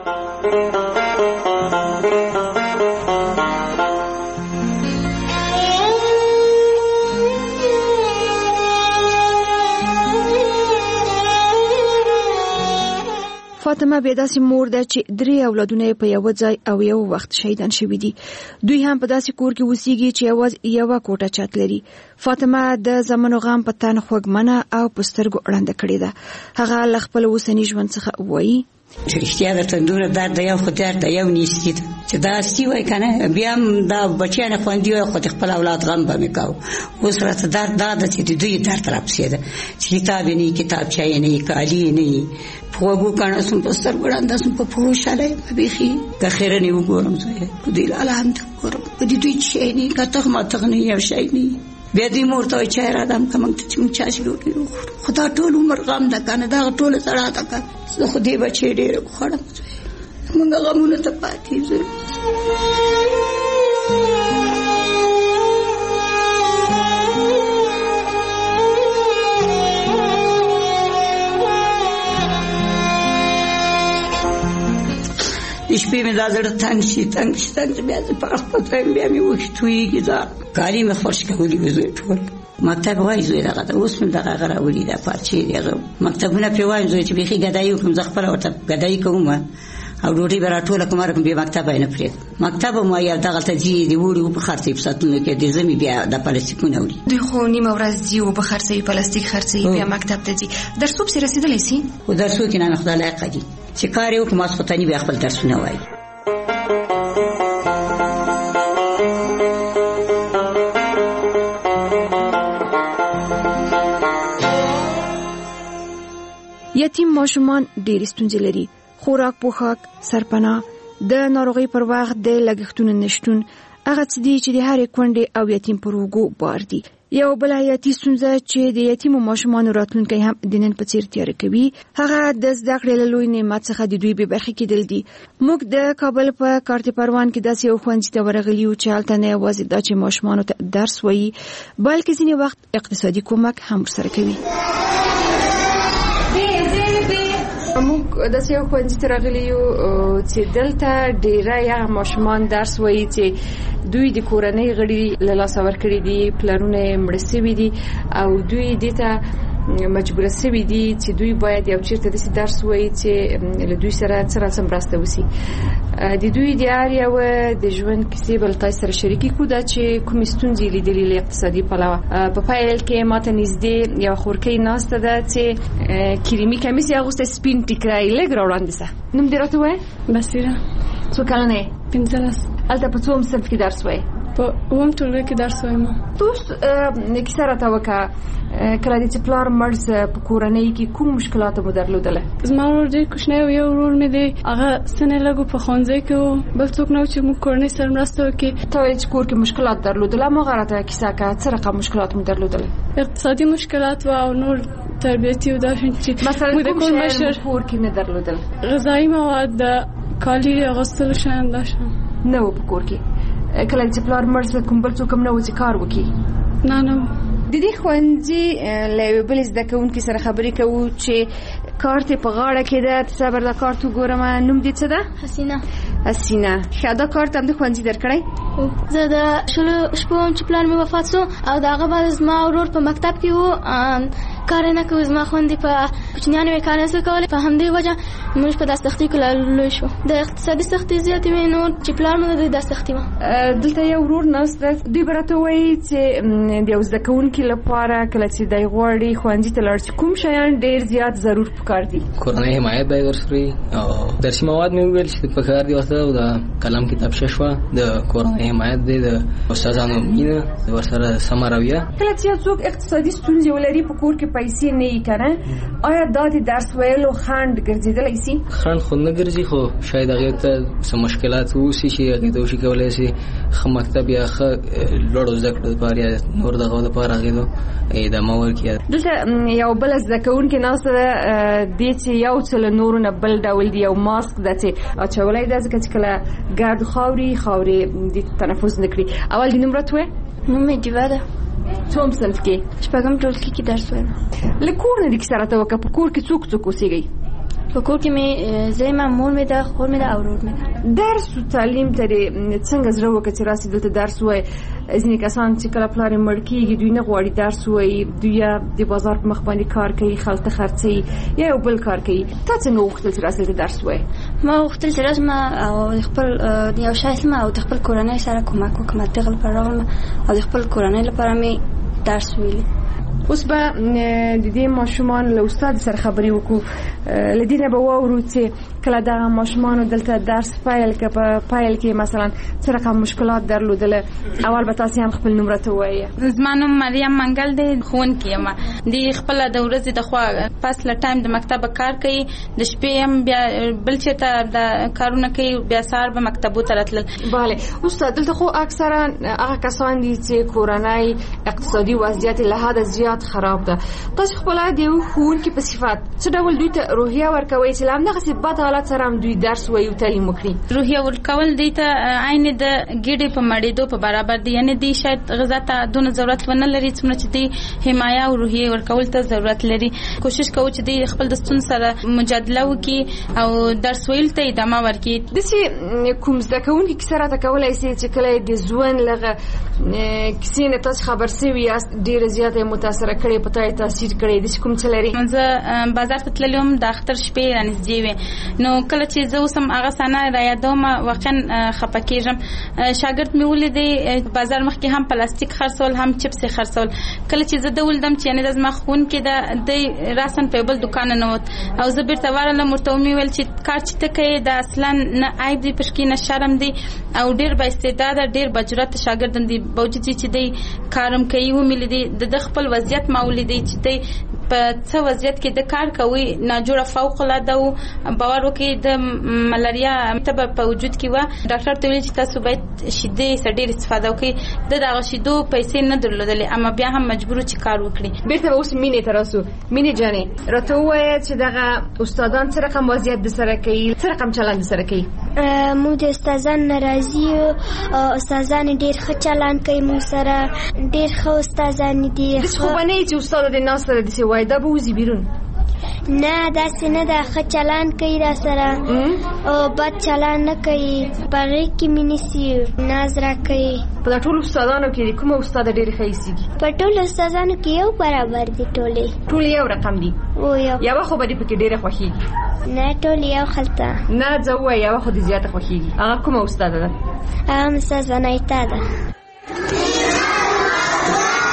فاطمه بیا داسې مور ده چې 3 اولادونه په یو ځای او یو وخت شهیدان شوي دي. دوی هم په داسې کور کې اوسېږي چې یوازې یوه کوټه چت لري. فاطمه د زمنو غم په تن خوږمنه او په سترګو ړنده کړې ده. هغه له خپل اوسني ژوند څخه وایي چې رښتیا د تندور درد د یو خو درد د یو نیستي ده، چې دا ستی وای که نه، بیا هم دا بچیانه خوندي وای، خو د خپل اولاد غم به مې کوو. اوس راته درد دا ده چې د دوی درد راپسې ده، چې کتاب یې نه وي، کتابچه یې نه وي، کالي یې نه وي، په غوږو کاڼه سوم، په سترګو ړنده سوم، په پښو شلی یم. بیخي که خیرنې وګورم زه یې په دوی الحمد وګورم، په دې دوی څه شی نه وي، که تخ ماتخ نه وي، یو شی نه وي. بیا دوی مور ته وایي چای رادم که موږ ته چې موږ چاسې ډوډۍ وخورو. خو دا ټول عمر غم ده که نه، دغه ټوله زړه ده که زه خو دې بچې ډېره وخوړم، موږ غمونو ته پاتې ځو. د شپې مې دا زړه تنګ شي بیا زه په خپل ځای بیا مې اوښکې تویېږي. دا کالي مې خوښ کولي وې زوی ټول. مکتب وایي زوی دغه ده، اوس مې دغه هغه راولي دا پارچې دي، هغه مکتبونه پرې وایم زوی چې بیخي ګدایي وکړم، زه خپله ورته ګدایي کوم او ډوډۍ به راټوله کوم، رقم بیا مکتب یې نه پرېږدم. مکتب هم وایي دغلته ځي د وړي اوبه خرڅوي په ساعتونو کې، د ژمي بیا د پلاستیکونه وړي. دوی خو نیمه ورځ ځي اوبه خرڅوي، پلاستیک خرڅوي، بیا مکتب ته ځي. درسو پسې رسېدلی سي؟ خو درسو کې نه خدای لایقه دي چې کار یې وکړو، ماسخوتني بیا خپل درسونه وایي. یتیم ماشومان ډېرې ستونزې لري. خوراک، پوښاک، سرپناه، د ناروغۍ پر وخت د لګښتونو نشتون، هغه څه دي چې د هرې کونډې او یتیم پر اوږو بار دي. یو بل حیاتي ستونزه چې د یتیمو ماشومانو راتلونکی هم د نن په څیر تیاره کوي، هغه د زده کړې له لوی نعمت څخه د دوی بې برخې کېدل دي. موږ د کابل په کارت پروان کې داسې یو ښوونځي ته ورغلي یو چې هلته نه یوازې دا چې ماشومانو ته درس وایي، بلکې ځینې وخت اقتصادي کومک هم ورسره کوي. موږ داسې یو ښوونځي ته راغلي یو چې دلته ډېری هغه ماشومان درس وایي چې دوی د کورنۍ غړي له لاسه ورکړي دي، پلرونه یې مړه سوي دي او دوی دې ته مجبوره سوي دي چې دوی باید یو چیرته داسې درس وایي چې له دوی سره څه راڅه مرسته وشي. د دوی د هر یوه د ژوند کیسې به له تاسو سره شریکې کړو، دا چې کومې ستونزې لیدلې له اقتصادي پلوه. په پیل کې ماته نږدې یوه خورکۍ ناسته ده چې کریمي کمیس یې اغوستی، سپین ټیکری لږ راوړاندې شه. نوم دې راته ووایه؟ بصیره. څو کلنه یې؟ 15. هلته په څوم صنف کې درس وایې؟ په ووم ټولګي کې درس وایم. اوس کیسه راته وکړه کله چې پلار مړ په کورنۍ کې کوم مشکلات مو درلودل؟ زما ورور ډېر کوچنی و، یو ورور مې دی هغه سنې لږ په ښوونځي کې و، بل څوک نه و چې موږ کورنۍ سره مرسته وکړي. ته وایې چې کور کې مشکلات درلودل، هغه راته کیسه کړه څه رقم مشکلات مو درلودل؟ اقتصادي مشکلات و او نور تربیتي و دا چې مثلا کوم شی کور کې نه درلودل؟ غذایي مواد، د کالي اغوستلو شیان دا شیان نه و په کور کې. کله چې پلار مړ شو کوم بل څوک هم نه و چې کار وکړي؟ نه د دې ښوونځي له یوې بلې زده کوونکي سره خبرې کوو چې کار ته په غاړه کې ده. صبر دا کار ته ګورم. نوم دې څه ده؟ حسینه. ښه دا کار ته هم د ښوونځي درکړی؟ زه د شلو شپو چې پلار مې وفات شو او د هغه بعد زما ورور په مکتب کې و، کار نه کوي. زما خویندې په کوچنیانو یې کار نشوی کولی، په همدې وجه موږ په دا سختي کې لوی شو. د اقتصادي سختي زیاتې وې، نو چې پلار مې د دا سختي وه. دلته یو ورور ناست دی، دوی به راته وایي چې د یو زده کوونکي لپاره کله چې دی غواړي ښوونځي ته لاړ شي کوم شیان ډېر زیات ضرور پکار دي؟ کورنۍ حمایت باید ورسره وي او درسي مواد مې وویل چې پکار دي ورته، او د قلم کتابچه شوه، د کورنۍ حمایت دی، د استادانو مینه ورسره سمه رویه. کله چې یو څوک اقتصادي ستونزې ولري په کور کې پیسې نه وي که نه، آیا دا د درس ویلو خنډ ګرځېدلی سي؟ خنډ خو نه ګرځي، خو شاید هغې ته څه مشکلات ووسي چې هغې ته وشي کولی شي ښه مکتب یا ښه لوړو زده کړو لپاره یا نور دغو لپاره هغې ته ادامه ورکړي. دلته یو بله زده کوونکې ناسته ده، دې چې یو څه له نورو نه بل ډول دی، یو ماسک ده چې اچولی ده ځکه چې کله ګرد خاورې دې تنفس نه کړي. اول دې نوم راته ووایه. نوم مې ډیوه ده. څوم صنف کې؟ شپږم ټولګي کې درس وایم. له کور نه دې کیسه راته وکړه. په کور کې څوک اوسېږئ؟ په کور کې مې زه یم، مور مې ده، خور مې ده او ورور مې ده. درس او تعلیم ته څنګه زړه وکړه چې راسي دلته درس ووایي؟ ځینې کسان چې کله پلار یې مړ کېږي دوی نه غواړي درس ووایي، دوی یا د بازار په مخ باندې کار کوي، خلک خرڅوي یا یو بل کار کوي. تا څنګه وغوښتل چې راسې دلته درس ووایي؟ ما وغوښتل چې راسم او خپل یو شی اسم او د خپل کورنۍ سره کومک وکړم. دغه لپاره راغلم او د خپل کورنۍ لپاره مې درس ویلی. اوس به د دې ماشومان له استاد سره خبرې وکړو، له دې نه به واورو چې کله دغه ماشومانو دلته درس پیل که په پیل کې مثلا څه رقم مشکلات درلودله. اول به تاسې هم خپل نوم راته ووایه. زما نوم مریم منګل دی، ښوونکې یم. د خپله د ورځې د خوا پس له ټایم د مکتبه کار کوي، د شپې هم بیا بل چېرته د کارونه کوي، بیا سهار به مکتبو ته راتلل. بله استاد، دلته خو اکثرا هغه کسان دي چې کورنۍ اقتصادي وضعیت له حده زیات خراب ده. تاسو خپل د یو ښوونکي په صفت څه ډول دوی ته روحیه ورکوئ چې له همدغسې بد حالت سره هم دوی درس وایي او تعلیم وکړي؟ روحیه ورکول دوی ته عین د ګیډې په مړېدو په برابر دي، یعنې دوی شاید غذا ته دونه ضرورت ونه لري څومره چې دوی حمایه او روحیه ورکول ته ضرورت لري. کوشش کوو چې دوی خپل د ستونزو سره مجادله وکړي او درس ویلو ته ادامه ورکړي. داسې کوم زده کوونکي کیسه راته کولی سي چې کله د ژوند لغه کیسې نه تاسو خبر سوي یاست، ډېره زیاته متاثره کړې، په تا یې تاثیر کړی، داسې کوم څه لري؟ زه بازار ته تللې وم، د اختر شپې رانږدې وې، نو کله چې زه اوس هم هغه صحنه رایادوم واقعا خفه کېږم. شاګرد مې ولیدی بازار مخکې هم پلاستیک خرڅول هم چپس یې خرڅول. کله چې زه ده ولیدم چې یعنې دا زما ښوونکی ده، دی راسن په یو بل دوکان ننوت او زه بېرته ورغلم، ورته ومې ویل چې کار چې ته کوې دا اصلا نه عیب دی پشکې نه شرم دی او ډېر با استعداده ډېر با جرأته شاګرد دی، باوجود چې دی کارم کوي. ومې لیدی د خپل وضعیت ما ولیدی چې دی په څه وضعیت کې د کار کوي، ناجوړه فوق العاده و. باور وکړئ د ملاریا تبه په وجود کې و. ډاکټر ته ویل چې تاسو باید شیدې ډېر استفاده وکړئ. د دغه شیدو پیسې نه درلودلې، اما بیا هم مجبور چې کار وکړي. بیرته اوس مینې ته راسو. مینې جانې راته ووایه چې دغه استادان څه رقم وضعیت درسره کوي، څه رقم چلند درسره کوي؟ موږ د استادان ناراضي یو، استادان ډېر ښه چلند کوي موږ سره، ډېر ښه استادان دي. داسې خو به نه وي چې استاد دې ناسته ده داسې وایي دا به وځي بیرون؟ نه داسې نه ده، ښه چلند کوي را سره او بد چلند نه کوي، په غېږ کې مې نیسي، ناز راکوي. په دا ټولو استادانو کې کومه استاده ډېرې ښه ایسېږي؟ په ټولو استادانو کې یو برابر دي، ټول یو رقم دي. یوه خو به دې پکې ډېره خوښېږي؟ نه ټول یو خلته. نه ځه ووایه یوه خو دې زیاته خوښېږي، هغه کومه استاده ده؟ هغه استاد ونایتا ده.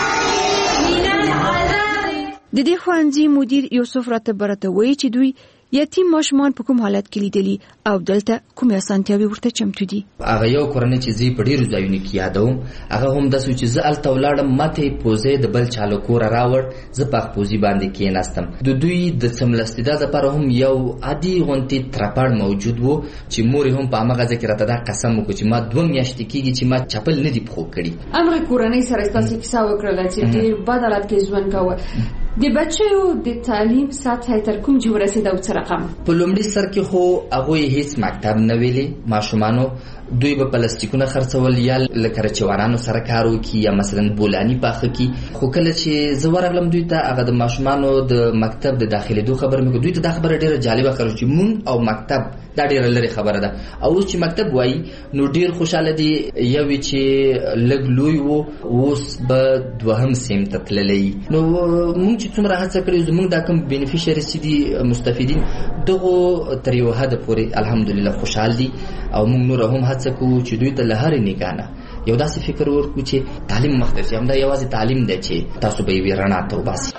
د دې ښوونځي مدیر یوسف راته برته وایي چې دوی یتیم ماشومان په کوم حالت کې لیدلی او دلته کومه اسانتیاوي ورته چمتو دي. هغه یو کورنۍ چې زی په ډیرو ځایونو کې یادوم هغه هم د سوچ ز ال تولاړم ماته پوزې د بل چالو کور راوړ ز پخ پوزي باندې کې ناستم. د دوی د سملستیدا لپاره هم یو عادي غونتی ترپړ موجود وو چې مور هم په هغه ځکه راته دا قسم وکړ چې ما 2 میاشتې کېږي چې ما چپل نه دی پخو کړی. امر کورنۍ سره تاسو کیسه وکړه چې ډیر بد حالت کې ژوند کاوه. د بچو د تعلیم سطح تر کوم چې ورسېد او څه رقم؟ په لومړي سر کې خو هغه هیڅ مکتب نه ویلي. ماشومانو دوی به پلاستیکونه خرڅول یا لکه چوارانو سره کار وکي یا مثلا بولانی پاخه کی. خو کله چې زه ورغلم دوی ته هغه د ماشومانو د مکتب د داخلي دوه خبر مې دوی ته د خبره ډیره جالبه کړو چې مون او مکتب دا ډیره لري خبره ده. او چې مکتب وای نو ډیر خوشاله دي یو چې لګ لوی وو اوس به دوهم سیم ته تللی. نو مونږ چې څومره هڅه کړې زموږ دا کوم بینیفیشریز دي مستفیدین دغه تر یو حد پورې الحمدلله خوشحال دي او موږ نور هم هڅه کوو چې دوی ته له هرې نگانه یو داسې فکر ورکړو چې تعلیم مختص هم دا یوازې تعلیم دی چې تاسو به یې رڼا ته وباسي.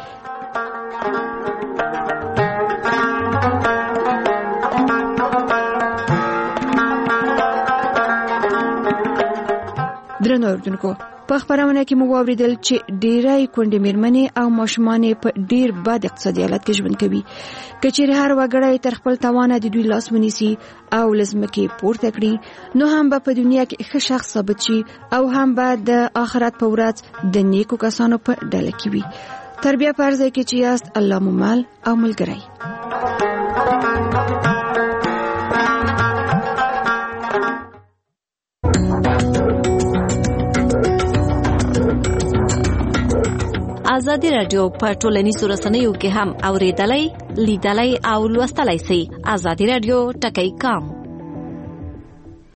درنو اوریدونکو په خبرونه کې مو واوریدل چې ډیرای کونډې میرمنې او ماشومان په ډیر بد اقتصادي حالت کې ژوند کوي. کچېرې هر وګړی تر خپل توانه د دوی لاس ونیسي او لزمکه پورته کړي نو هم به په دنیا کې ښه شخص ثابت شي او هم به د آخرت په ورځ د نیکو کسانو په ډله کې وي. تر بیا په ارزه کې چې یاست الله مو مال او ملګری. ازادي رادیو په ټولنیزو رسنیو کې هم اوریدلای، لیدلای او لوستلای شئ. ازادي رادیو ټکی کام